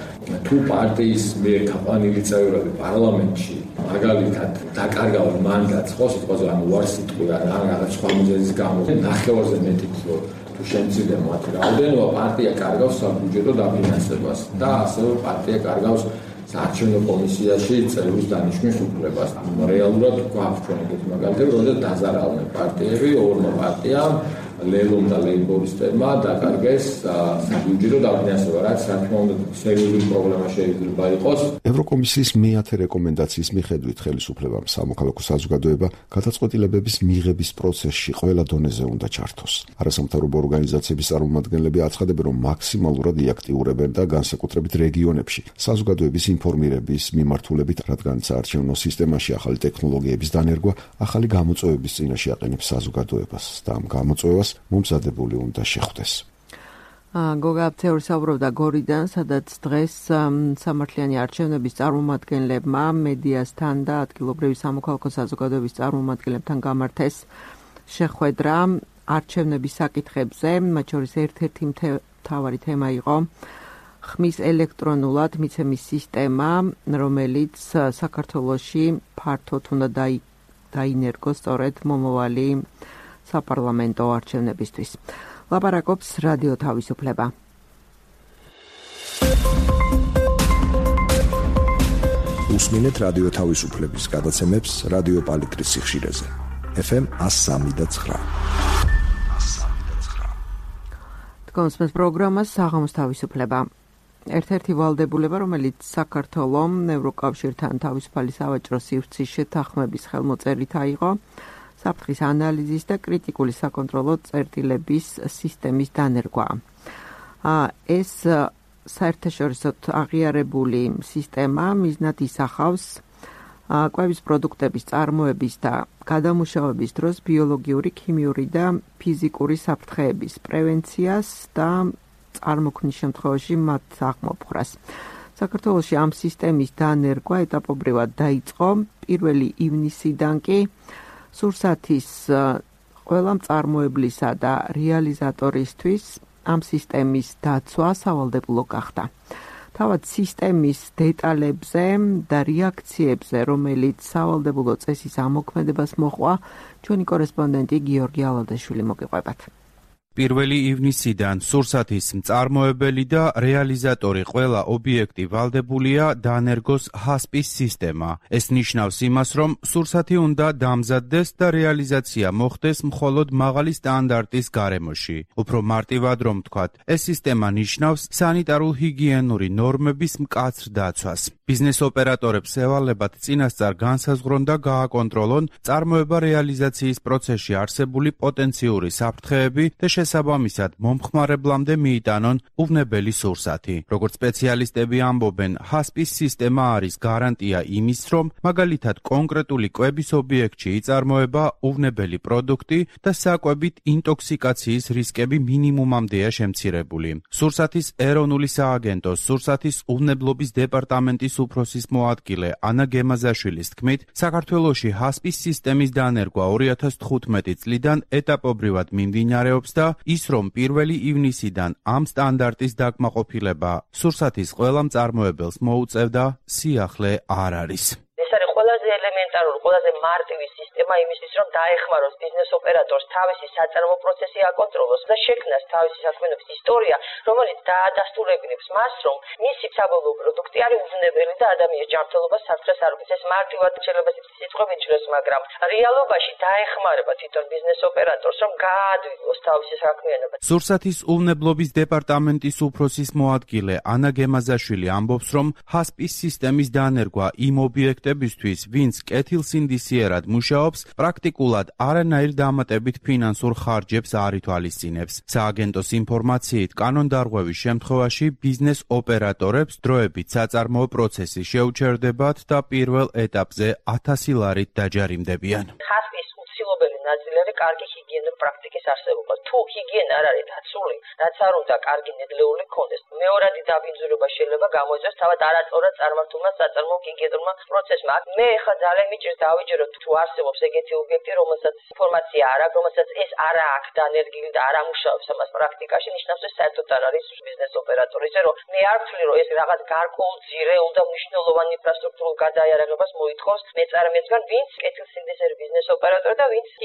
თუ პარტიის მიერ კამპანიები წევრები პარლამენტში მაგალითად დაკარგავენ მანდატს, ხო სიტყვაზე ან უარსიტყვი ან რაღაც სხვა მიზეზის გამო ნახევარზე მეტი თუ შემცირდა მათი რაოდენობა, პარტია კარგავს საბიუჯეტო დაფინანსებას და ასევე პარტია კარგავს საარჩევნო კომისიაში წევრის დანიშვნის უფლებას. რეალურად გვაქვს ჩვენ ეგეთი მაგალითები, როდესაც დაზარალდნენ პარტიები, ორმა პარტიამ ლელომ და ლეიბორისტებმა დაკარგეს საბიუჯეტო დაფინანსება, რაც რა თქმა უნდა სერიოზული პრობლემა შეიძლება იყოს. ევროკომისიის მეათე რეკომენდაციის მიხედვით ხელისუფლებამ სამოქალაქო საზოგადოება გადაწყვეტილებების მიღების პროცესში ყველა დონეზე უნდა ჩართოს. არასამთავრობო ორგანიზაციების წარმომადგენლები აცხადებენ, რომ მაქსიმალურად იაქტიურებენ და განსაკუთრებით რეგიონებში საზოგადოების ინფორმირების მიმართულებით, რადგან საარჩევნო სისტემაში ახალი ტექნოლოგიების დანერგვა ახალი გამოწვევების წინაშე აყენებს საზოგადოებას და ამ გამოწვევას მომზადებული უნდა შეხვდეს. გოგა აფცეური საუბრობდა გორიდან, სადაც დღეს სამართლიანი არჩევნების წარმომადგენლებმა მედიასთან და ადგილობრივი სამოქალაქო საზოგადოების წარმომადგენლებთან გამართეს შეხვედრა არჩევნების საკითხებზე, მათ შორის ერთ-ერთი მთავარი თემა იყო ხმის ელექტრონულად მიცემის სისტემა, რომელიც საქართველოში ფართოდ უნდა დაინერგოს სწორედ მომავალი საპარლამენტო არჩევნებისთვის. ლაპარაკობს რადიო თავისუფლება. უსმინეთ რადიო თავისუფლების გადაცემებს რადიო პალიტრის სიხშირეზე. ეფ ემ one oh three და nine. თქვენს პროგრამას საღამოს თავისუფლება. ერთ-ერთი ვალდებულება, რომელიც საქართველომ ევროკავშირთან თავისუფალი სავაჭრო სივრცის შეთანხმების ხელმოწერით აიღო, საფრთხის ანალიზის და კრიტიკული საკონტროლო წერტილების სისტემის დანერგვა. ეს საერთაშორისოდ აღიარებული სისტემა მიზნად ისახავს კვების პროდუქტების წარმოების და გადამუშავების დროს ბიოლოგიური, ქიმიური და ფიზიკური საფრთხეების პრევენციას და წარმოქმნის შემთხვევაში მათ აღმოფხვრას. საქართველოში ამ სისტემის დანერგვა ეტაპობრივად დაიწყო პირველი ივნისიდან კი სურსათის ყველა მწარმოებლისა და რეალიზატორისთვის ამ სისტემის დაცვა სავალდებულო გახდა. თავად სისტემის დეტალებზე და რეაქციებზე, რომელიც სავალდებულო წესის ამოქმედებას მოჰყვა, ჩვენი კორესპონდენტი გიორგი ალადაშვილი მოგიყვებათ. პირველი ივნისიდან სურსათის მწარმოებელი და რეალიზატორი ყველა ობიექტი ვალდებულია დაანერგოს ჰასპის სისტემა. ეს ნიშნავს იმას, რომ სურსათი უნდა დამზადდეს და რეალიზაცია მოხდეს მხოლოდ მაღალი სტანდარტის გარემოში. უფრო მარტივად რომ ვთქვათ, ეს სისტემა ნიშნავს სანიტარულ-ჰიგიენური ნორმების მკაცრ დაცვას. ბიზნეს ოპერატორებს ევალებათ წინასწარ განსაზღვრონ და გააკონტროლონ წარმოება რეალიზაციის პროცესში არსებული პოტენციური საფრთხეები და შესაბამისად მომხმარებლამდე მიიტანონ უვნებელი სურსათი. როგორც სპეციალისტები ამბობენ, ჰასპის სისტემა არის გარანტია იმის, რომ მაგალითად კონკრეტული კვების ობიექტში იწარმოება უვნებელი პროდუქტი და საკვებით ინტოქსიკაციის რისკები მინიმუმამდეა შემცირებული. სურსათის ეროვნული სააგენტოს სურსათის უვნებლობის დეპარტამენტის უფროსის მოადგილე ანა გემაზაშვილის თქმით, საქართველოში ჰასპის სისტემის დანერგვა ორი ათას თხუთმეტი წლიდან ეტაპობრივად მიმდინარეობს და ის რომ პირველი ივნისიდან ამ სტანდარტის დაკმაყოფილება სურსათის ყველა მწარმოებელს მოუწევდა, სიახლე არ არის. ეს არის ყველაზე ელემენტარული, ყველაზე მარტივი სისტემა იმისთვის, რომ დაეხმაროს ბიზნეს ოპერატორს თავისი საწარმო პროცესი აკონტროლოს და შექმნას თავისი საქმიანობის ისტორია, რომელიც დაადასტურებინებს მას, რომ მისი საბოლოო პროდუქტი არის უვნებელი და ადამიანის ჯანმრთელობას საფრთხეს არ უქმნის. ეს მარტივად შეიძლება სიტყვები ითქვას, მაგრამ რეალობაში დაეხმარება თვითონ ბიზნეს ოპერატორს, რომ გაადვილოს თავისი საქმიანობა. სურსათის უვნებლობის დეპარტამენტის უფროსის მოადგილე ანა გემაზაშვილი ამბობს, რომ ჰასპის სისტემის დანერგვა იმ ობიექტებისთვის, ვინც კეთილსინდისიერად მუშაობს, პრაქტიკულად არანაირ დამატებით ფინანსურ ხარჯებს არ ითვალისწინებს. სააგენტოს ინფორმაციით, კანონდარღვევის შემთხვევაში ბიზნეს ოპერატორებს დროებით საწარმოო პროცესი შეუჩერდებათ და პირველ ეტაპზე ათასი ლარით დაჯარიმდებიან. ჰასპის უცილობელი ნაწილი არის კარგი ჰიგიენური პრაქტიკის არსებობა. თუ ჰიგიენა არ არის დაცული, რაც არ უნდა კარგი ნედლეული ქონდეს, მეორადი დაბინძურება შეიძლება გამოიწვიოს თავად არაწორად წარმართულმა საწარმოო ჰიგიენურმა პროცესმა. მე ხა ძალიან მიჭირს დავიჯეროთ თუ არსებობს ეგეთი ობიექტი, რომელსაც ინფორმაცია არ აქვს, რომელსაც ეს არ აქვს დანერგილი და არ ამუშავებს ამას პრაქტიკაში, ნიშნავს ეს საერთოდ არ არის ბიზნეს ოპერატორი. ისე რომ მე არ ვთვლი, რომ ეს რაღაც გარკვეულწირე უნდა მნიშვნელოვანი ინფრასტრუქტურულ გადაიარაღებას მოითხოვს მეწარმეებისგან, ვინც კეთილსინდისერი ბიზნეს ოპერატორი და ვინც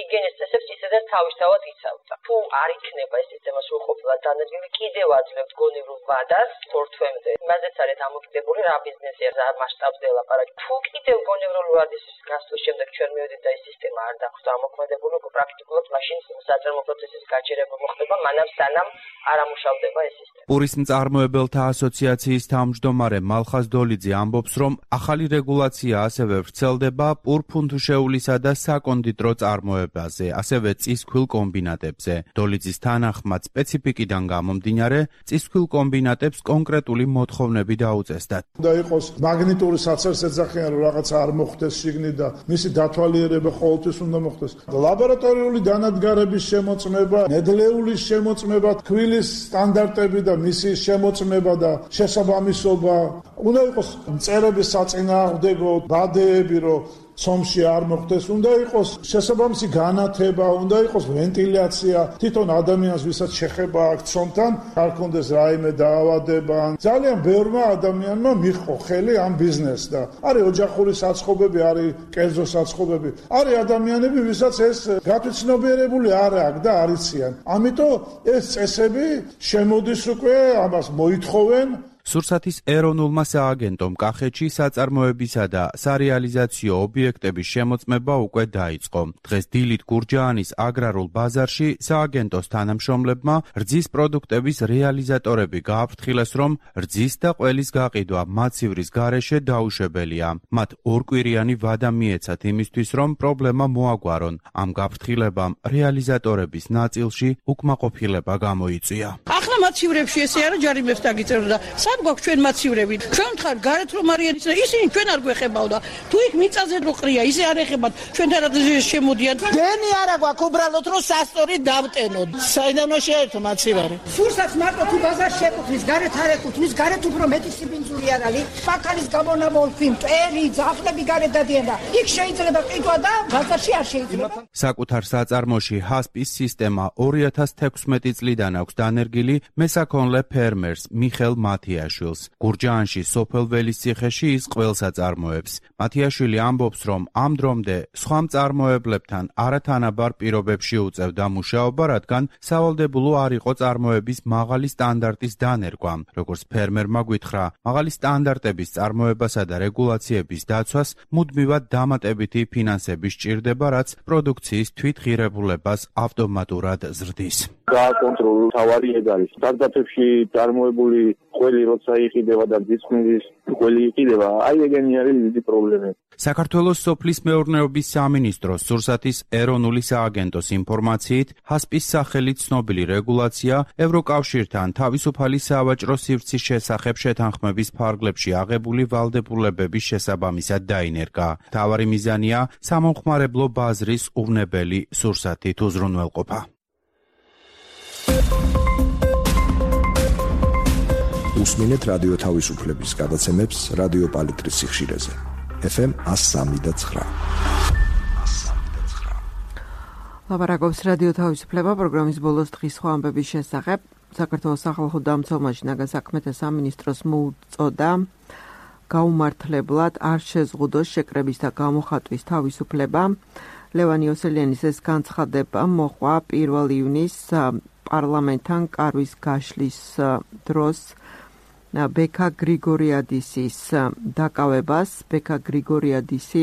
ჰიგიენის წესებს ისედაც თავისთავად იცავდა. თუ არ იქნება ეს სისტემა სრულყოფილად დანერგილი, კიდევ აძლევთ გონივრულ ვადას თორთვემდე. იმაზეც არის დამოკიდებული რა ბიზნესია, რა მასშტაბზე ლაპარაკი. თუ კიდევ გონივრულ ვადის გასვლის შემდეგ ჩვენ მივედით და ეს სისტემა არ დახვდა ამოქმედებული, პრაქტიკულად მაშინ საწარმო პროცესის გაჩერება მოხდება, მანამ სანამ არ ამუშავდება ეს სისტემა. პურის მწარმოებელთა ასოციაციის თავმჯდომარე მალხაზ დოლიძე ამბობს, რომ ახალი რეგულაცია ასევე ვრცელდება პურ-ფუნთუშეულისა და საკონდიტრო წარმოებაზე, ასევე წისქვილ კომბინატებზე. დოლიძის თანახმად სპეციფიკიდან გამომდინარე, წისქვილ კომბინატებს კონკრეტული მოთხოვნები დაუწესდათ. უნდა იყოს მაგნიტური საცერსეძახიან, რომ რაღაცა არ მოხდეს შიგნით და მისი დათვალიერება ყოველთვის უნდა მოხდეს. ლაბორატორიული დანადგარების შემოწმება, ნედლეულის შემოწმება, თბილის სტანდარტები და მისი შემოწმება და შესაბამისობა. უნდა იყოს მწერების საწინააღმდეგო ბადეები, რომ ცომში არ მოხდეს, უნდა იყოს შესაბამისი განათება, უნდა იყოს ვენტილაცია, თვითონ ადამიანს ვისაც შეხება აქვს ცომთან, არ კონდეს რაიმე დაავადება. ძალიან ბევრმა ადამიანმა მიჰყო ხელი ამ ბიზნესს და არის ოჯახური საცხობები, არის კერძო საცხობები. არის ადამიანები, ვისაც ეს გათვითცნობიერებული არ აქვს და არ იციან. ამიტომ ეს წესები შემოდის უკვე, ამას მოითხოვენ. სურსათის ეროვნულმა სააგენტომ კახეთში საწარმოებისა და სარეალიზაციო ობიექტების შემოწმება უკვე დაიწყო. დღეს დილით გურჯაანის აგრარულ ბაზარში სააგენტოს თანამშრომლებმა რძის პროდუქტების რეალიზატორები გააფრთხილეს, რომ რძის და ყველის გაყიდვა მაცივრის გარეშე დაუშვებელია. მათ ორკვირიანი ვადა მიეცათ იმისთვის, რომ პრობლემა მოაგვარონ. ამ გაფრთხილებამ რეალიზატორების ნაწილში უკმაყოფილება გამოიწვია. ახლა მაცივრებში ესე არა ჯარიმებს დაგიწერდა. სად გვაქვს ჩვენ მაცივრები? ჩვენ ხარ გარეთ რომ არიან ისინი ჩვენ არ გვეხებავდა. თუ იქ მიწაზე რო ყრია, ისე არ ეხებათ. ჩვენთან შემოდიან. გენი არა გვაქვს უბრალოდ რომ სასტორი დავტენოთ. საიდანო შეერთო მაცივარი. სურსაც მარტო თუ ბაზარს შეკუთვნის, გარეთ არ ეკუთვნის, გარეთ უფრო მეტი სიბინძური არ არის. ფაქალის გამონაბოლქვი, მტერი, ძაღლები გარეთ დადიან და იქ შეიძლება ყიდვა და ბაზარში არ შეიძლება. საკუთარ საწარმოში ჰასპის სისტემა ორი ათას თექვსმეტი წლიდან აქვს დანერგილი მესაქონლე ფერმერს მიხელ მათიაშვილს. გურჯაანში სოფელ ველისციხეში ის ყველს აწარმოებს. მათიაშვილი ამბობს, რომ ამ დრომდე სხვა მწარმოებლებთან არათანაბარ პირობებში უწევდა მუშაობა, რადგან სავალდებულო არ იყო წარმოების მაღალი სტანდარტის დანერგვა. როგორც ფერმერმა გითხრა, მაღალი სტანდარტების წარმოებასა და რეგულაციების დაცვას მუდმივად დამატებითი ფინანსები სჭირდება, რაც პროდუქციის თვითღირებულებას ავტომატურად ზრდის. გააკონტროლო თავარი ეგ არის. სტარტაპებში წარმოებული ყველი როცა იყიდება და დისკმის ყველი იყიდება, აი ეგენი არის დიდი პრობლემა. საქართველოს სოფლის მეურნეობის სამინისტროს სურსათის ეროვნული სააგენტოს ინფორმაციით, ჰასპის სახელით ცნობილი რეგულაცია ევროკავშირთან თავისუფალი სავაჭრო სივრცის შესახებ შეთანხმების ფარგლებში აღებული ვალდებულებების შესაბამისად დაინერგა. მთავარი მიზანია სამომხმარებლო ბაზრის უვნებელი სურსათით უზრუნველყოფა. უსმინეთ რადიო თავისუფლების გადაცემებს რადიო პალიტრის სიხშირეზე. ეფ ემ one oh three point nine. ლაპარაკობს რადიო თავისუფლება პროგრამის ბოლოს დღის სხვა ამბების შესახებ. საქართველოს სახალხო დამცველმაშინ ნაგასაქმეთა სამინისტროს მოუწოდა გაუმართლებლად არ შეზღუდოს შეკრების და გამოხატვის თავისუფლება. ლევან იოსელიანის ეს განცხადება მოყვა პირველი ივნისს პარლამენტთან კარვის გაშლის დროს ბექა გრიგორიადისის დაკავებას. ბექა გრიგორიადისი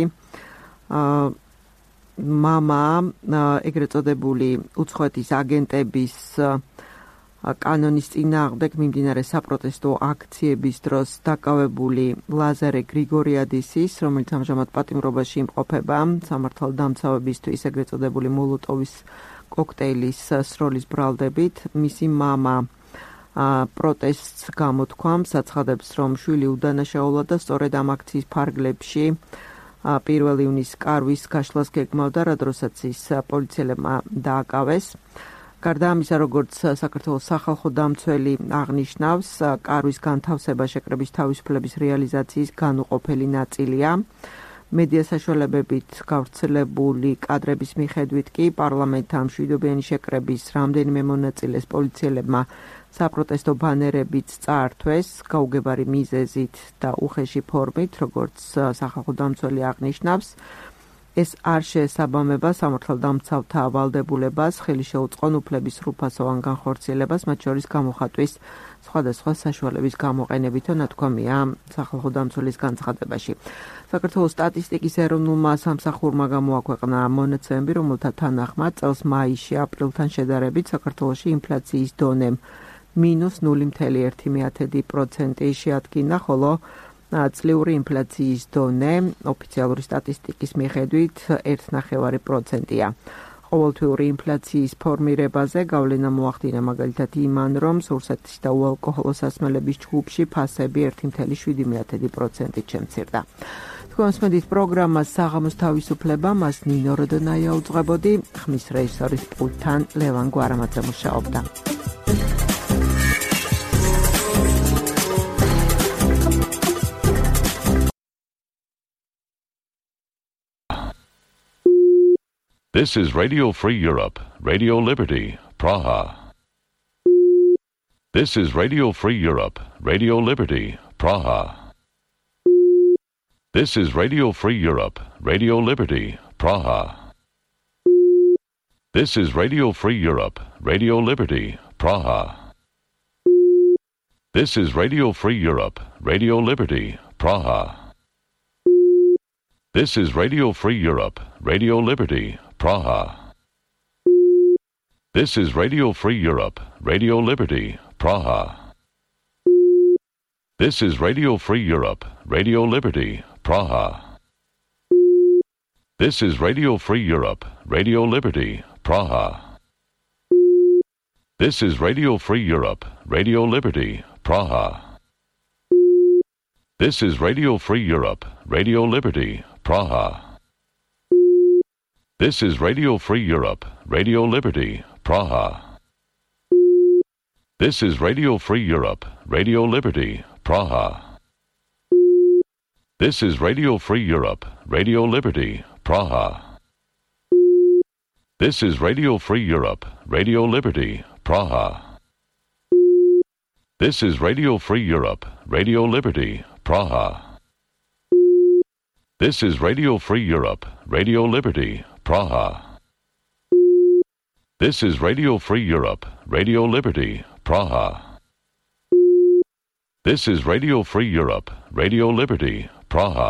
მამა ეგრეთ წოდებული უცხოეთის აგენტების კანონის წინააღმდეგ მიმდინარე საპროტესტო აქციების დროს დაკავებული ლაზარე გრიგორიადისის, რომელიც ამჟამად პატიმრობაში იმყოფება სამართალდამცავებისთვის ეგრეთ წოდებული მოლოტოვის კოქტეილის სროლის ბრალდებით, მისი მამა პროტესტს გამოთქვამს, აცხადებს, რომ შვილი უდანაშაულა და სწორედ ამ აქციის ფარგლებში პირველი ივნისს კარვის გაშლას გეგმავდა, რა დროსაც ის პოლიციელებმა დააკავეს. გარდა ამისა, როგორც საქართველოს სახალხო დამცველი აღნიშნავს, კარვის განთავსება შეკრების თავისუფლების რეალიზაციის განუყოფელი ნაწილია. მედია საშუალებებით გავრცელებული კადრების მიხედვით კი პარლამენტთან მშვიდობიანი შეკრების რამდენიმე მონაწილეს პოლიციელებმა საპროტესტო ბანერებიც წაართვეს გაუგებარი მიზეზით და უხეში ფორმით, როგორც სახალხო დამცველი აღნიშნავს. ეს არ შეესაბამება სამართალდამცავთა ავალდებულებას, ხელი შეუწყონ უფლების სრულფასოვან განხორციელებას, მათ შორის გამოხატვის სხვადასხვა საშუალების გამოყენებით, ნათქვამია სახალხო დამცველის განცხადებაში. საქართველოს სტატისტიკის ეროვნულმა სამსახურმა გამოაქვეყნა მონაცემები, რომელთა თანახმად წელს მაისში აპრილთან შედარებით საქართველოში ინფლაციის დონემ მინუს ნული virgulă unu პროცენტი შეადგინა, ხოლო წლიური ინფლაციის დონე ოფიციალური სტატისტიკის მიხედვით ერთი ნახევარი პროცენტია. ყოველთვიური ინფლაციის ფორმირებაზე გავლენა მოახდინა მაგალითად იმან, რომ სურსათის და უალკოჰოლო სასმელების ჯგუფში ფასები ერთი virgulă შვიდი პროცენტით შემცირდა. თქვენსმენთ პროგრამას საღამოს თავისუფლება, მას ნინო როდონაია უძღვებოდი, ხმის რეჟისორის პულტთან ლევან გვარამაძე მუშაობდა. This is Radio Free Europe, Radio Liberty, Praha. This is Radio Free Europe, Radio Liberty, Praha. This is Radio Free Europe, Radio Liberty, Praha. This is Radio Free Europe, Radio Liberty, Praha. This is Radio Free Europe, Radio Liberty, Praha. This is Radio Free Europe, Radio Liberty, Praha. This is Radio Free Europe, Radio Liberty, Praha. This is Radio Free Europe, Radio Liberty, Praha. This is Radio Free Europe, Radio Liberty, Praha. This is Radio Free Europe, Radio Liberty, Praha. This is Radio Free Europe, Radio Liberty, Praha. This is Radio Free Europe, Radio Liberty, Praha. This is Radio Free Europe, Radio Liberty, Praha. This is Radio Free Europe, Radio Liberty, Praha. This is Radio Free Europe, Radio Liberty, Praha. This is Radio Free Europe, Radio Liberty, Praha. This is Radio Free Europe, Radio Liberty, Praha. This is Radio Free Europe, Radio Liberty, Praha. This is Radio Free Europe, Radio Liberty, Praha.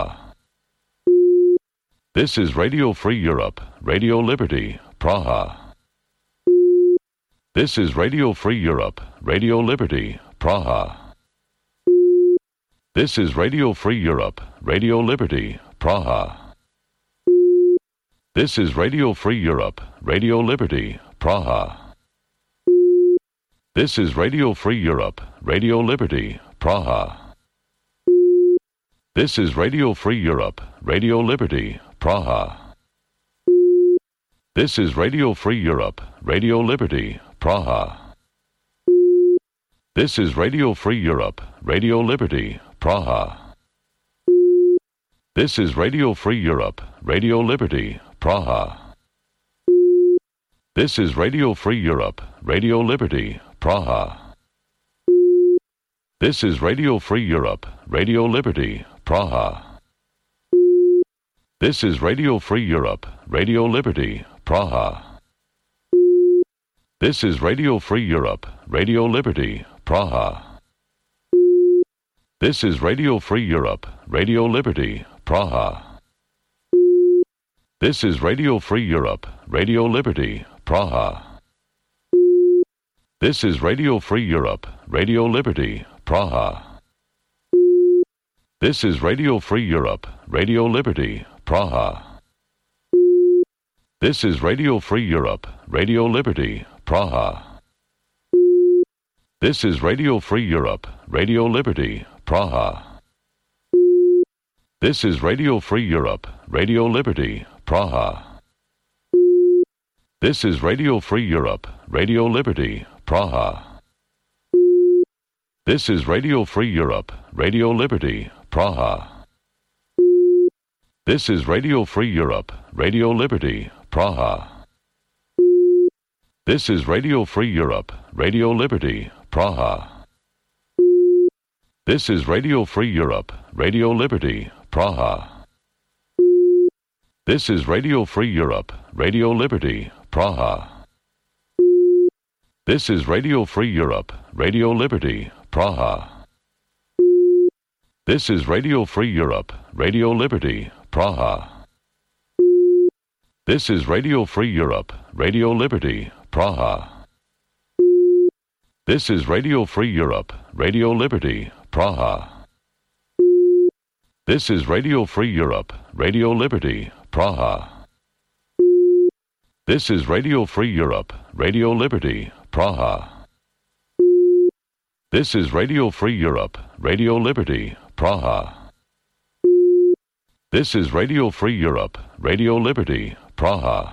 This is Radio Free Europe, Radio Liberty, Praha. This is Radio Free Europe, Radio Liberty, Praha. This is Radio Free Europe, Radio Liberty, Praha. This is Radio Free Europe, Radio Liberty, Praha. This is Radio Free Europe, Radio Liberty, Praha. This is Radio Free Europe, Radio Liberty, Praha. This is Radio Free Europe, Radio Liberty, Praha. This is Radio Free Europe, Radio Liberty, Praha. This is Radio Free Europe, Radio Liberty, Praha. This is Radio Free Europe, Radio Liberty, Praha. This is Radio Free Europe, Radio Liberty, Praha. This is Radio Free Europe, Radio Liberty, Praha. This is Radio Free Europe, Radio Liberty, Praha. This is Radio Free Europe, Radio Liberty, Praha. This is Radio Free Europe, Radio Liberty, Praha. This is Radio Free Europe, Radio Liberty, Praha. This is Radio Free Europe, Radio Liberty, Praha. This is Radio Free Europe, Radio Liberty, Praha. This is Radio Free Europe, Radio Liberty, Praha. This is Radio Free Europe, Radio Liberty, Praha. This is Radio Free Europe, Radio Liberty, Praha. This is Radio Free Europe, Radio Liberty, Praha. This is Radio Free Europe, Radio Liberty, Praha. This is Radio Free Europe, Radio Liberty, Praha. This is Radio Free Europe, Radio Liberty, Praha. This is Radio Free Europe, Radio Liberty, Praha. This is Radio Free Europe, Radio Liberty, Praha. This is Radio Free Europe, Radio Liberty, Praha. This is Radio Free Europe, Radio Liberty, Praha. This is Radio Free Europe, Radio Liberty, Praha. This is Radio Free Europe, Radio Liberty, Praha. This is Radio Free Europe, Radio Liberty, Praha. This is Radio Free Europe, Radio Liberty, Praha. This is Radio Free Europe, Radio Liberty, Praha.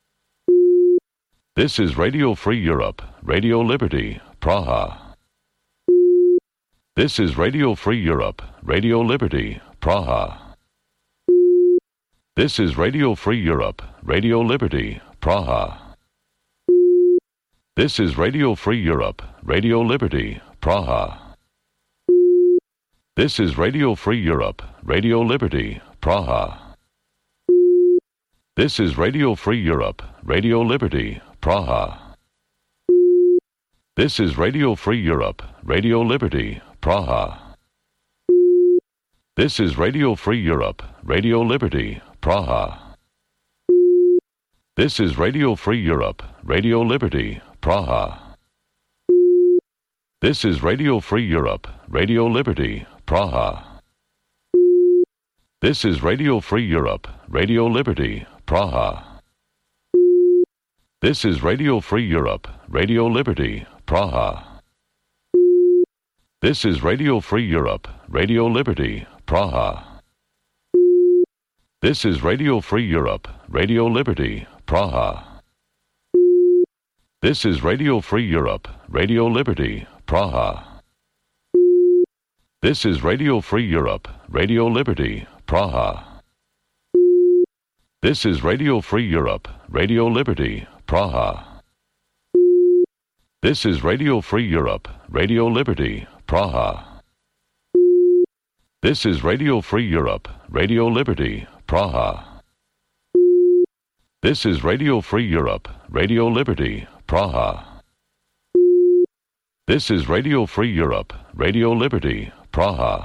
This is Radio Free Europe, Radio Liberty, Praha. This is Radio Free Europe, Radio Liberty, Praha. This is Radio Free Europe, Radio Liberty, Praha. This is Radio Free Europe, Radio Liberty, Praha. This is Radio Free Europe, Radio Liberty, Praha. This is Radio Free Europe, Radio Liberty, Praha. This is Radio Free Europe, Radio Liberty, Praha. This is Radio Free Europe, Radio Liberty, Praha. This is Radio Free Europe, Radio Liberty, Praha. This is Radio Free Europe, Radio Liberty, Praha. This is Radio Free Europe, Radio Liberty, Praha. This is Radio Free Europe, Radio Liberty, Praha. This is Radio Free Europe, Radio Liberty, Praha. This is Radio Free Europe, Radio Liberty, Praha. This is Radio Free Europe, Radio Liberty, Praha. This is Radio Free Europe, Radio Liberty, Praha. This is Radio Free Europe, Radio Liberty, Praha. This is Radio Free Europe, Radio Liberty, Praha. This is Radio Free Europe, Radio Liberty, Praha. This is Radio Free Europe, Radio Liberty, Praha. This is Radio Free Europe, Radio Liberty, Praha.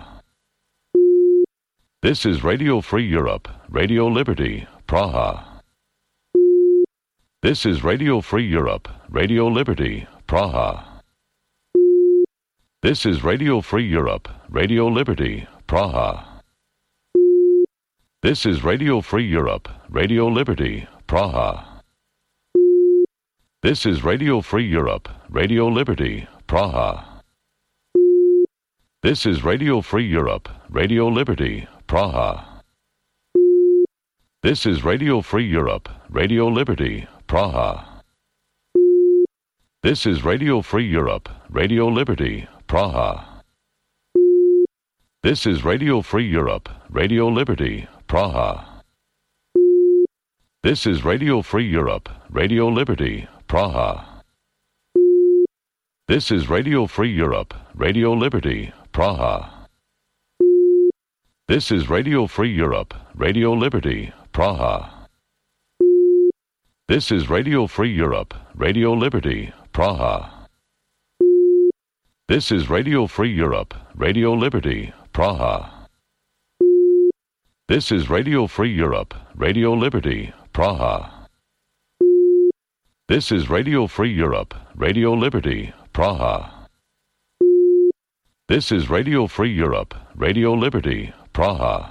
This is Radio Free Europe, Radio Liberty, Praha. This is Radio Free Europe, Radio Liberty, Praha. This is Radio Free Europe, Radio Liberty, Praha. This is Radio Free Europe, Radio Liberty, Praha. This is Radio Free Europe, Radio Liberty, Praha. This is Radio Free Europe, Radio Liberty, Praha. This is Radio Free Europe, Radio Liberty, Praha. This is Radio Free Europe, Radio Liberty, Praha. This is Radio Free Europe, Radio Liberty, Praha. This is Radio Free Europe, Radio Liberty, Praha. This is Radio Free Europe, Radio Liberty, Praha. This is Radio Free Europe, Radio Liberty, Praha. This is Radio Free Europe, Radio Liberty, Praha. This is Radio Free Europe, Radio Liberty, Praha. This is Radio Free Europe, Radio Liberty, Praha. This is Radio Free Europe, Radio Liberty, Praha. This is Radio Free Europe, Radio Liberty, Praha.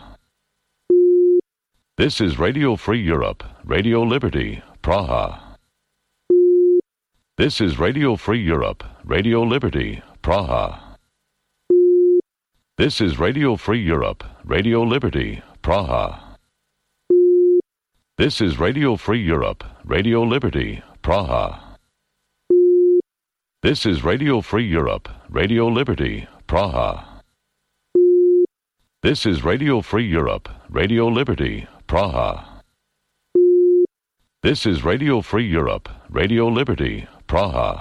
This is Radio Free Europe, Radio Liberty, Praha. This is Radio Free Europe, Radio Liberty, Praha. This is Radio Free Europe, Radio Liberty, Praha. This is Radio Free Europe, Radio Liberty, Praha. This is Radio Free Europe, Radio Liberty, Praha. This is Radio Free Europe, Radio Liberty, Praha. This is Radio Free Europe, Radio Liberty, Praha.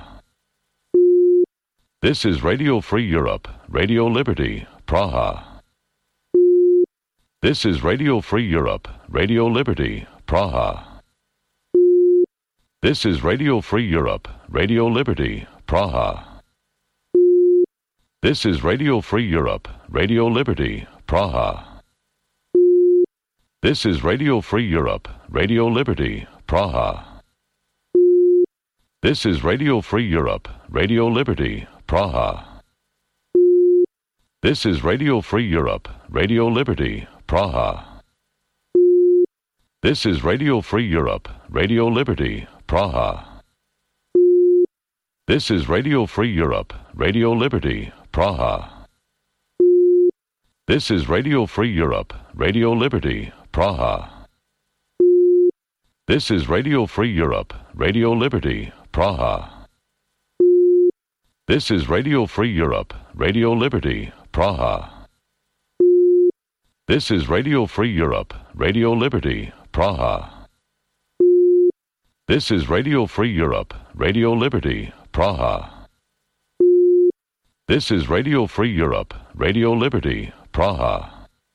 This is Radio Free Europe, Radio Liberty, Praha. This is Radio Free Europe, Radio Liberty, Praha. This is Radio Free Europe, Radio Liberty, Praha. This is Radio Free Europe, Radio Liberty, Praha. This is Radio Free Europe, Radio Liberty, Praha. This is Radio Free Europe, Radio Liberty, Praha. This is Radio Free Europe, Radio Liberty, Praha. This is Radio Free Europe, Radio Liberty, Praha. This is Radio Free Europe, Radio Liberty, Praha. This is Radio Free Europe, Radio Liberty, Praha. This is Radio Free Europe, Radio Liberty, Praha. This is Radio Free Europe, Radio Liberty, Praha. This is Radio Free Europe, Radio Liberty, Praha. This is Radio Free Europe, Radio Liberty, Praha. This is Radio Free Europe, Radio Liberty, Praha.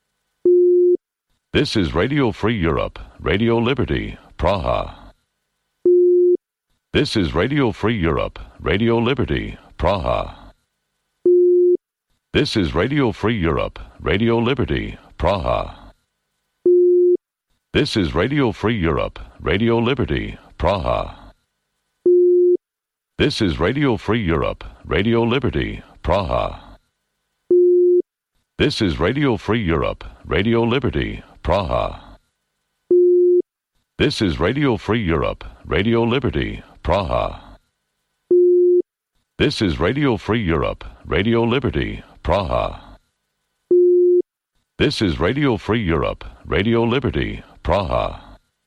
This is Radio Free Europe, Radio Liberty, Praha. This is Radio Free Europe, Radio Liberty, Praha. This is Radio Free Europe, Radio Liberty, Praha. This is Radio Free Europe, Radio Liberty, Praha. This is Radio Free Europe, Radio Liberty, Praha. This is Radio Free Europe, Radio Liberty, Praha. This is Radio Free Europe, Radio Liberty, Praha. This is Radio Free Europe, Radio Liberty, Praha. This is Radio Free Europe, Radio Liberty, Praha.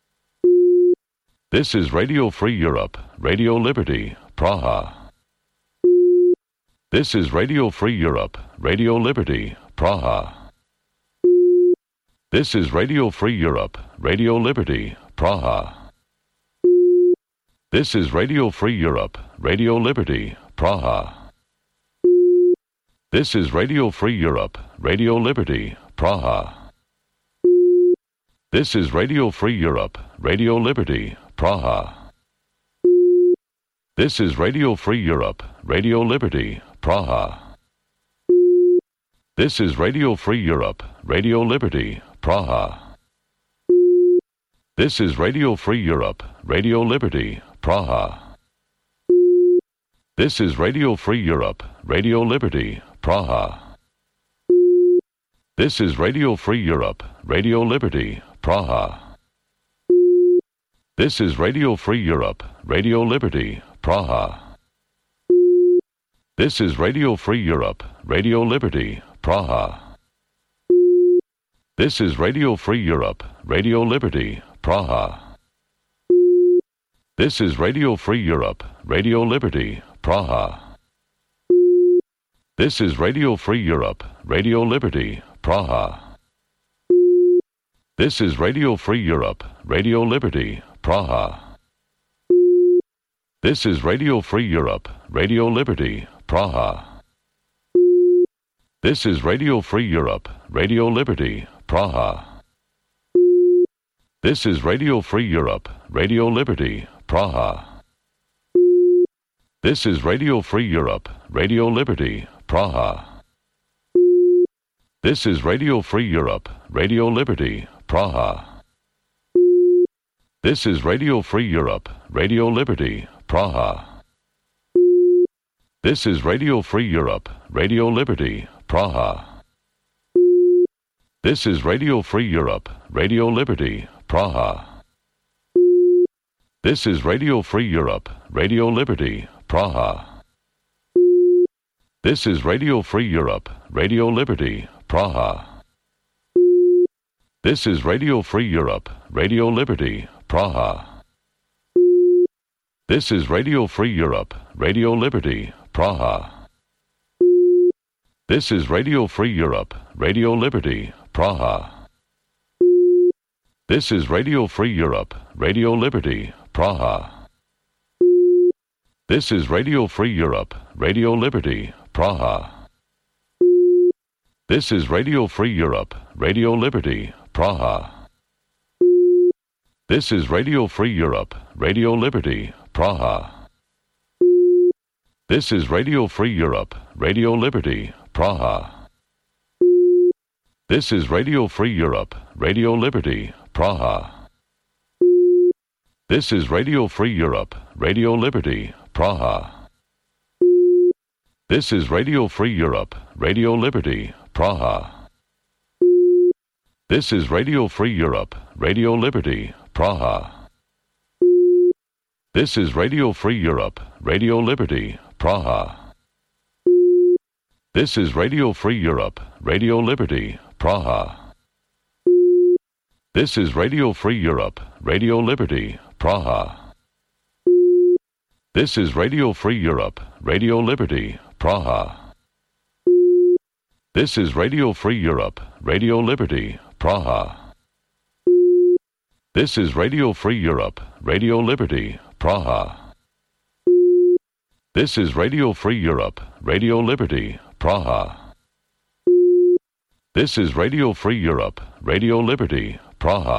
This is Radio Free Europe, Radio Liberty, Praha. This is Radio Free Europe, Radio Liberty, Praha. This is Radio Free Europe, Radio Liberty, Praha. This is Radio Free Europe, Radio Liberty, Praha. This is Radio Free Europe, Radio Liberty, Praha. This is Radio Free Europe, Radio Liberty, Praha. This is Radio Free Europe, Radio Liberty, Praha. This is Radio Free Europe, Radio Liberty, Praha. This is Radio Free Europe, Radio Liberty, Praha. This is Radio Free Europe, Radio Liberty, Praha. This is Radio Free Europe, Radio Liberty, Praha. This is Radio Free Europe, Radio Liberty, Praha. This is Radio Free Europe, Radio Liberty, Praha. This is Radio Free Europe, Radio Liberty, Praha. This is Radio Free Europe, Radio Liberty, Praha. This is Radio Free Europe, Radio Liberty, Praha. This is Radio Free Europe, Radio Liberty, Praha. This is Radio Free Europe, Radio Liberty, Praha. This is Radio Free Europe, Radio Liberty, Praha. This is Radio Free Europe, Radio Liberty, Praha. This is Radio Free Europe, Radio Liberty, Praha. This is Radio Free Europe, Radio Liberty, Praha. This is Radio Free Europe, Radio Liberty, Praha. This is Radio Free Europe, Radio Liberty, Praha. This is Radio Free Europe, Radio Liberty, Praha. This is Radio Free Europe, Radio Liberty, Praha. This is Radio Free Europe, Radio Liberty, Praha. This is Radio Free Europe, Radio Liberty, Praha. This is Radio Free Europe, Radio Liberty, Praha. This is Radio Free Europe, Radio Liberty, Praha. This is Radio Free Europe, Radio Liberty, Praha. This is Radio Free Europe, Radio Liberty, Praha. This is Radio Free Europe, Radio Liberty, Praha. This is Radio Free Europe, Radio Liberty, Praha. This is Radio Free Europe, Radio Liberty, Praha. This is Radio Free Europe, Radio Liberty, Praha. This is Radio Free Europe, Radio Liberty, Praha. This is Radio Free Europe, Radio Liberty, Praha. This is Radio Free Europe, Radio Liberty, Praha. This is Radio Free Europe, Radio Liberty, Praha. This is Radio Free Europe, Radio Liberty, Praha. This is Radio Free Europe, Radio Liberty, Praha. This is Radio Free Europe, Radio Liberty, Praha. This is Radio Free Europe, Radio Liberty, Praha. This is Radio Free Europe, Radio Liberty, Praha. This is Radio Free Europe, Radio Liberty, Praha. This is Radio Free Europe, Radio Liberty, Praha.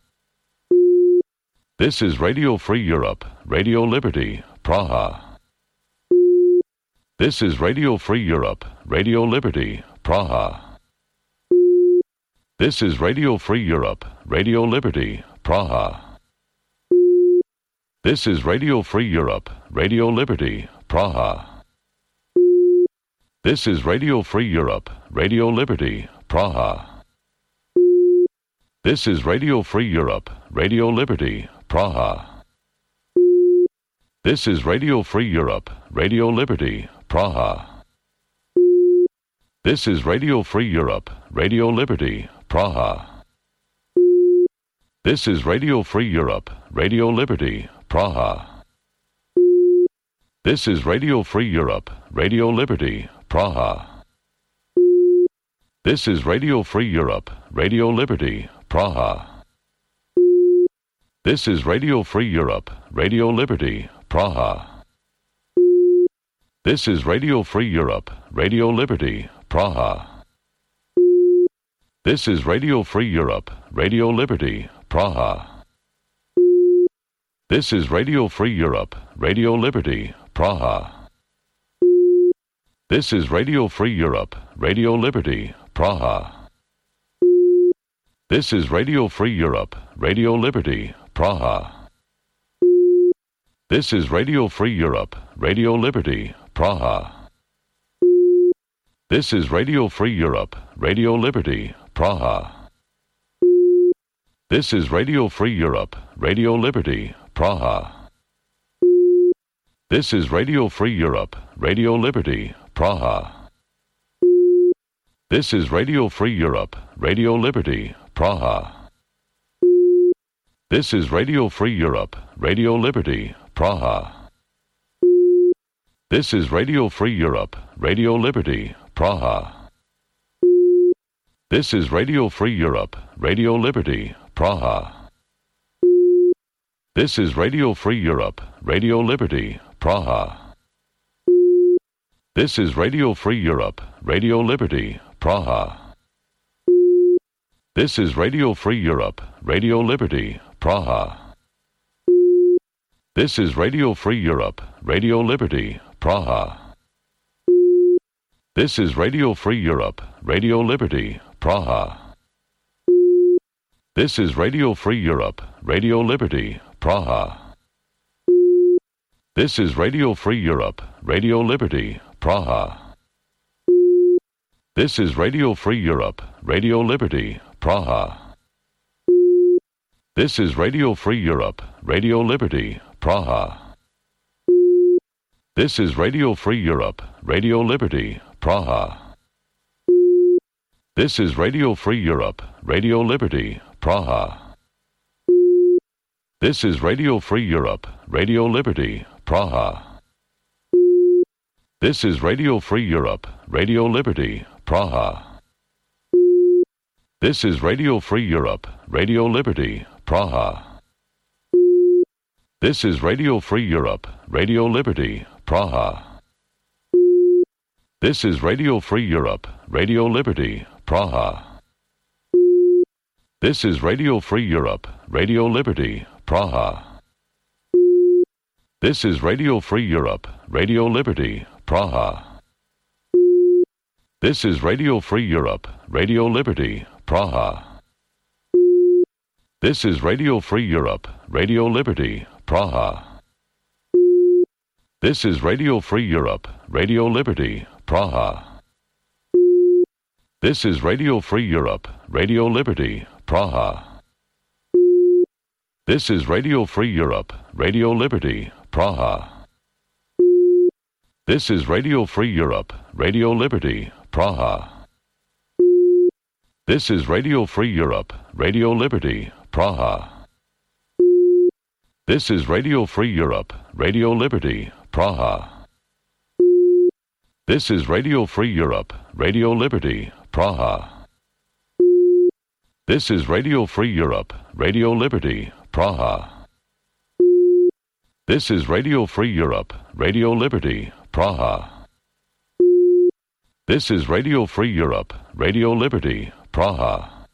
This is Radio Free Europe, Radio Liberty, Praha. This is Radio Free Europe, Radio Liberty, Praha. This is Radio Free Europe, Radio Liberty, Praha. This is Radio Free Europe, Radio Liberty, Praha. This is Radio Free Europe, Radio Liberty, Praha. This is Radio Free Europe, Radio Liberty, Praha. This is Radio Free Europe, Radio Liberty, Praha. This is Radio Free Europe, Radio Liberty, Praha. This is Radio Free Europe, Radio Liberty, Praha. This is Radio Free Europe, Radio Liberty, Praha. This is Radio Free Europe, Radio Liberty, Praha. This is Radio Free Europe, Radio Liberty, Praha. This is Radio Free Europe, Radio Liberty, Praha. This is Radio Free Europe, Radio Liberty, Praha. This is Radio Free Europe, Radio Liberty, Praha. This is Radio Free Europe, Radio Liberty, Praha. This is Radio Free Europe, Radio Liberty, Praha. This is Radio Free Europe, Radio Liberty, Praha. This is Radio Free Europe, Radio Liberty, Praha. This is Radio Free Europe, Radio Liberty, Praha. This is Radio Free Europe, Radio Liberty, Praha. This is Radio Free Europe, Radio Liberty, Praha. This is Radio Free Europe, Radio Liberty, Praha. This is Radio Free Europe, Radio Liberty, Praha. This is Radio Free Europe, Radio Liberty, Praha. This is Radio Free Europe, Radio Liberty, Praha. This is Radio Free Europe, Radio Liberty, Praha. This is Radio Free Europe, Radio Liberty, Praha. This is Radio Free Europe, Radio Liberty, Praha. This is Radio Free Europe, Radio Liberty, Praha. This is Radio Free Europe, Radio Liberty, Praha. This is Radio Free Europe, Radio Liberty, Praha. This is Radio Free Europe, Radio Liberty, Praha. This is Radio Free Europe, Radio Liberty, Praha. This is Radio Free Europe, Radio Liberty, Praha. This is Radio Free Europe, Radio Liberty, Praha. This is Radio Free Europe, Radio Liberty, Praha. This is Radio Free Europe, Radio Liberty, Praha. This is Radio Free Europe, Radio Liberty, Praha. This is Radio Free Europe, Radio Liberty, Praha. This is Radio Free Europe, Radio Liberty, Praha. This is Radio Free Europe, Radio Liberty, Praha. This is Radio Free Europe, Radio Liberty, Praha. This is Radio Free Europe, Radio Liberty, Praha. This is Radio Free Europe, Radio Liberty, Praha. This is Radio Free Europe, Radio Liberty, Praha. This is Radio Free Europe, Radio Liberty, Praha. This is Radio Free Europe, Radio Liberty, Praha. This is Radio Free Europe, Radio Liberty, Praha. This is Radio Free Europe, Radio Liberty, Praha. This is Radio Free Europe, Radio Liberty, Praha. This is Radio Free Europe, Radio Liberty, Praha. This is Radio Free Europe, Radio Liberty, Praha. This is Radio Free Europe, Radio Liberty, Praha. This is Radio Free Europe, Radio Liberty, Praha.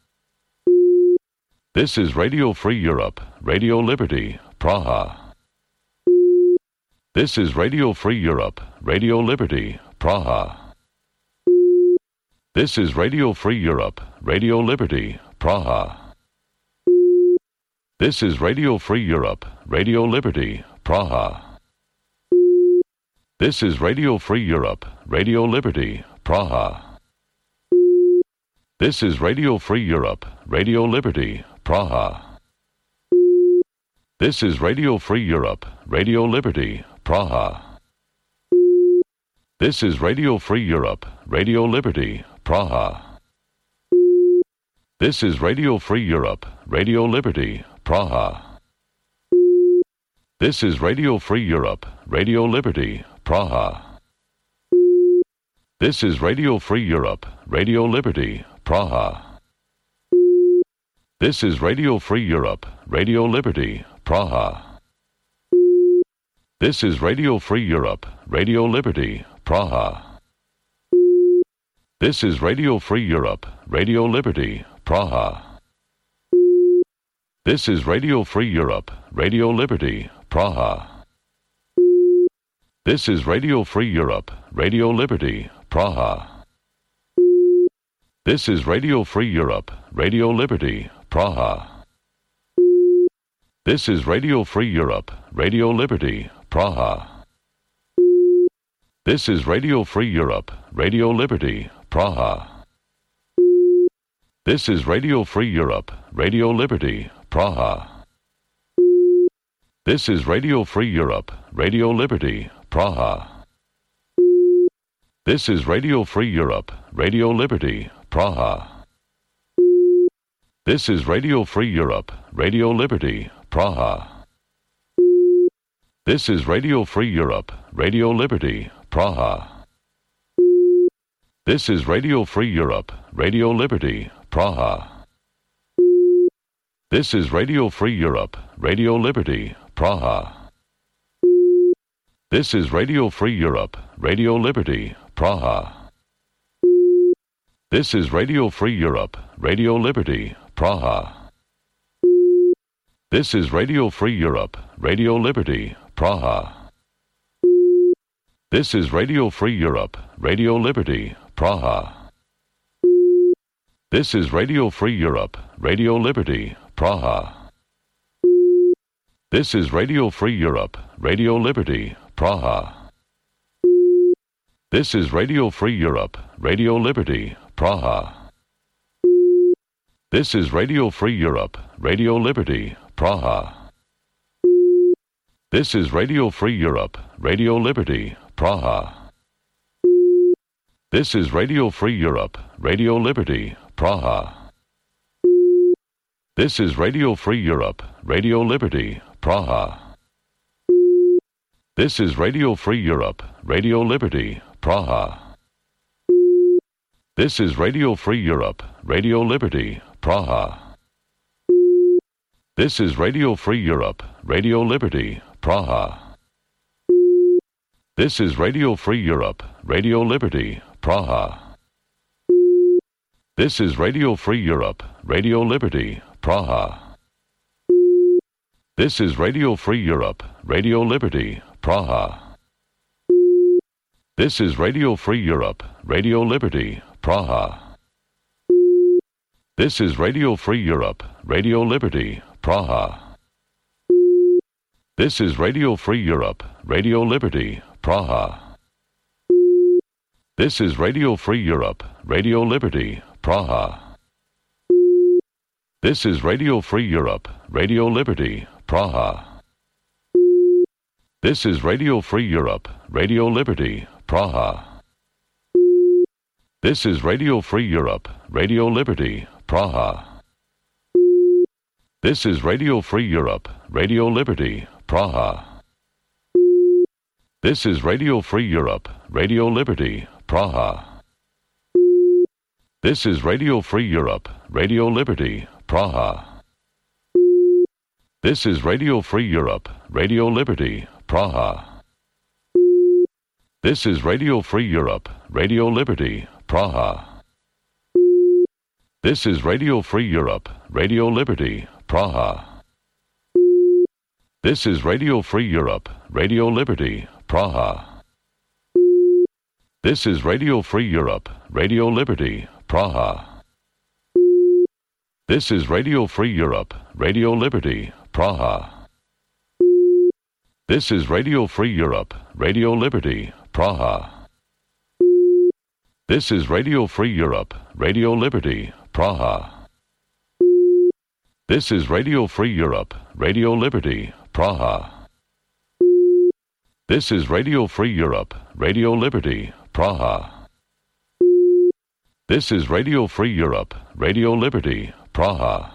This is Radio Free Europe, Radio Liberty, Praha. This is Radio Free Europe, Radio Liberty, Praha. This is Radio Free Europe, Radio Liberty, Praha. This is Radio Free Europe, Radio Liberty, Praha. This is Radio Free Europe, Radio Liberty, Praha. This is Radio Free Europe, Radio Liberty, Praha. This is Radio Free Europe, Radio Liberty, Praha. This is Radio Free Europe, Radio Liberty, Praha. This is Radio Free Europe, Radio Liberty, Praha. This is Radio Free Europe, Radio Liberty, Praha. This is Radio Free Europe, Radio Liberty, Praha. This is Radio Free Europe, Radio Liberty, Praha. This is Radio Free Europe, Radio Liberty, Praha. This is Radio Free Europe, Radio Liberty, Praha. This is Radio Free Europe, Radio Liberty, Praha. This is Radio Free Europe, Radio Liberty, Praha. This is Radio Free Europe, Radio Liberty, Praha. This is Radio Free Europe, Radio Liberty, Praha. This is Radio Free Europe, Radio Liberty, Praha. This is Radio Free Europe, Radio Liberty, Praha. This is Radio Free Europe, Radio Liberty, Praha. This is Radio Free Europe, Radio Liberty, Praha. This is Radio Free Europe, Radio Liberty, Praha. This is Radio Free Europe, Radio Liberty, Praha. This is Radio Free Europe, Radio Liberty, Praha. This is Radio Free Europe, Radio Liberty, Praha. This is Radio Free Europe, Radio Liberty, Praha. This is Radio Free Europe, Radio Liberty, Praha. This is Radio Free Europe, Radio Liberty, Praha. This is Radio Free Europe, Radio Liberty, Praha. This is Radio Free Europe, Radio Liberty, Praha. This is Radio Free Europe, Radio Liberty, Praha. This is Radio Free Europe, Radio Liberty, Praha. This is Radio Free Europe, Radio Liberty, Praha. This is Radio Free Europe, Radio Liberty, Praha. This is Radio Free Europe, Radio Liberty, Praha. This is Radio Free Europe, Radio Liberty, Praha. This is Radio Free Europe, Radio Liberty, Praha. This is Radio Free Europe, Radio Liberty, Praha. This is Radio Free Europe, Radio Liberty, Praha. This is Radio Free Europe, Radio Liberty, Praha. This is Radio Free Europe, Radio Liberty, Praha. This is Radio Free Europe, Radio Liberty, Praha. This is Radio Free Europe, Radio Liberty, Praha. This is Radio Free Europe, Radio Liberty, Praha. This is Radio Free Europe, Radio Liberty, Praha. This is Radio Free Europe, Radio Liberty, Praha. This is Radio Free Europe, Radio Liberty, Praha. This is Radio Free Europe, Radio Liberty, Praha. This is Radio Free Europe, Radio Liberty, Praha. This is Radio Free Europe, Radio Liberty, Praha. This is Radio Free Europe, Radio Liberty, Praha. This is Radio Free Europe, Radio Liberty, Praha. This is Radio Free Europe, Radio Liberty, Praha. This is Radio Free Europe, Radio Liberty, Praha. This is Radio Free Europe, Radio Liberty, Praha. This is Radio Free Europe, Radio Liberty, Praha. This is Radio Free Europe, Radio Liberty, Praha. This is Radio Free Europe, Radio Liberty, Praha. This is Radio Free Europe, Radio Liberty, Praha. This is Radio Free Europe, Radio Liberty, Praha. This is Radio Free Europe, Radio Liberty, Praha. This is Radio Free Europe, Radio Liberty, Praha. This is Radio Free Europe, Radio Liberty, Praha.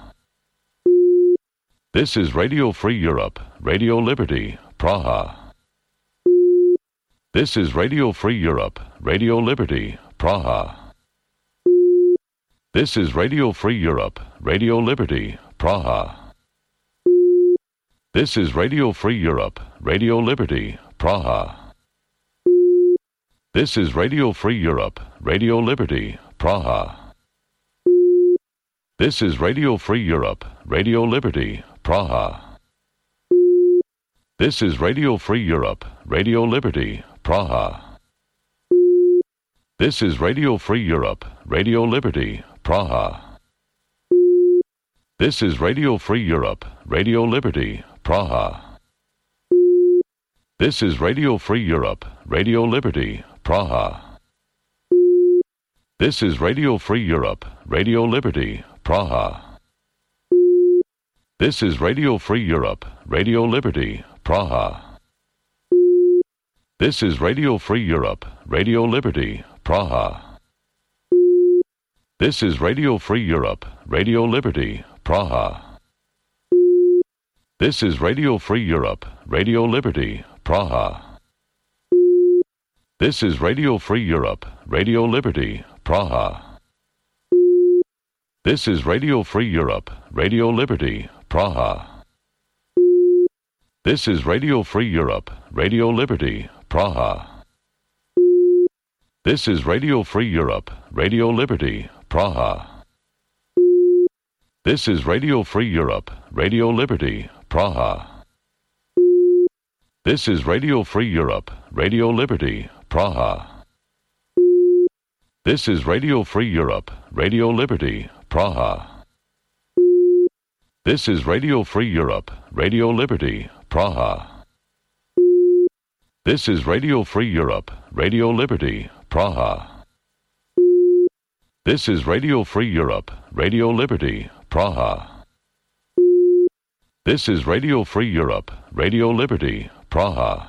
This is Radio Free Europe, Radio Liberty, Praha. This is Radio Free Europe, Radio Liberty, Praha. This is Radio Free Europe, Radio Liberty, Praha. This is Radio Free Europe, Radio Liberty, Praha. This is Radio Free Europe, Radio Liberty, Praha. This is Radio Free Europe, Radio Liberty, Praha. This is Radio Free Europe, Radio Liberty, Praha. This is Radio Free Europe, Radio Liberty, Praha. This is Radio Free Europe, Radio Liberty, Praha. This is Radio Free Europe, Radio Liberty, Praha. This is Radio Free Europe, Radio Liberty, Praha. This is Radio Free Europe, Radio Liberty, Praha. This is Radio Free Europe, Radio Liberty, Praha. This is Radio Free Europe, Radio Liberty, Praha. This is Radio Free Europe, Radio Liberty, Praha. This is Radio Free Europe, Radio Liberty, Praha. This is Radio Free Europe, Radio Liberty, Praha. This is Radio Free Europe, Radio Liberty, Praha. This is Radio Free Europe, Radio Liberty, Praha. This is Radio Free Europe, Radio Liberty, Praha. This is Radio Free Europe, Radio Liberty, Praha. This is Radio Free Europe, Radio Liberty, Praha. This is Radio Free Europe, Radio Liberty, Praha. This is Radio Free Europe, Radio Liberty, Praha. This is Radio Free Europe, Radio Liberty, Praha. This is Radio Free Europe, Radio Liberty, Praha.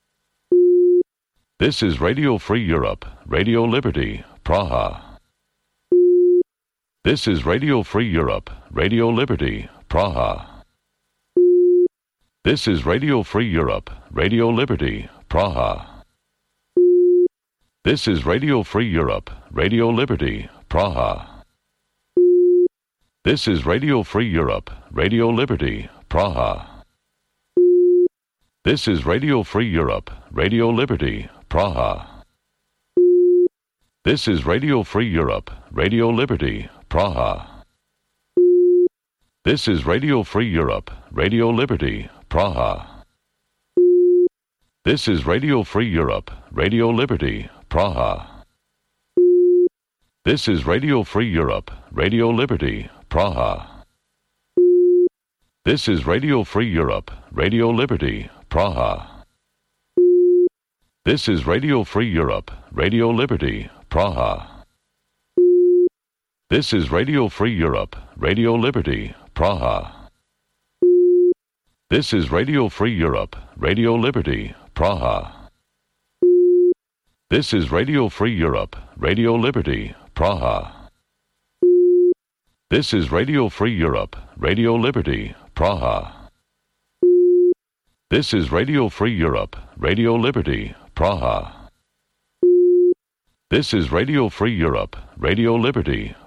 This is Radio Free Europe, Radio Liberty, Praha. This is Radio Free Europe, Radio Liberty, Praha. This is Radio Free Europe, Radio Liberty, Praha. This is Radio Free Europe, Radio Liberty, Praha. This is Radio Free Europe, Radio Liberty, Praha. This is Radio Free Europe, Radio Liberty, Praha. This is Radio Free Europe, Radio Liberty, Praha. This is Radio Free Europe, Radio Liberty, Praha. This is Radio Free Europe, Radio Liberty, Praha. This is Radio Free Europe, Radio Liberty, Praha. This is Radio Free Europe, Radio Liberty, Praha. This is Radio Free Europe, Radio Liberty, Praha. This is Radio Free Europe, Radio Liberty, Praha. This is Radio Free Europe, Radio Liberty, Praha. This is Radio Free Europe, Radio Liberty, Praha. This is Radio Free Europe, Radio Liberty, Praha. This is Radio Free Europe, Radio Liberty, Praha. This is Radio Free Europe, Radio Liberty,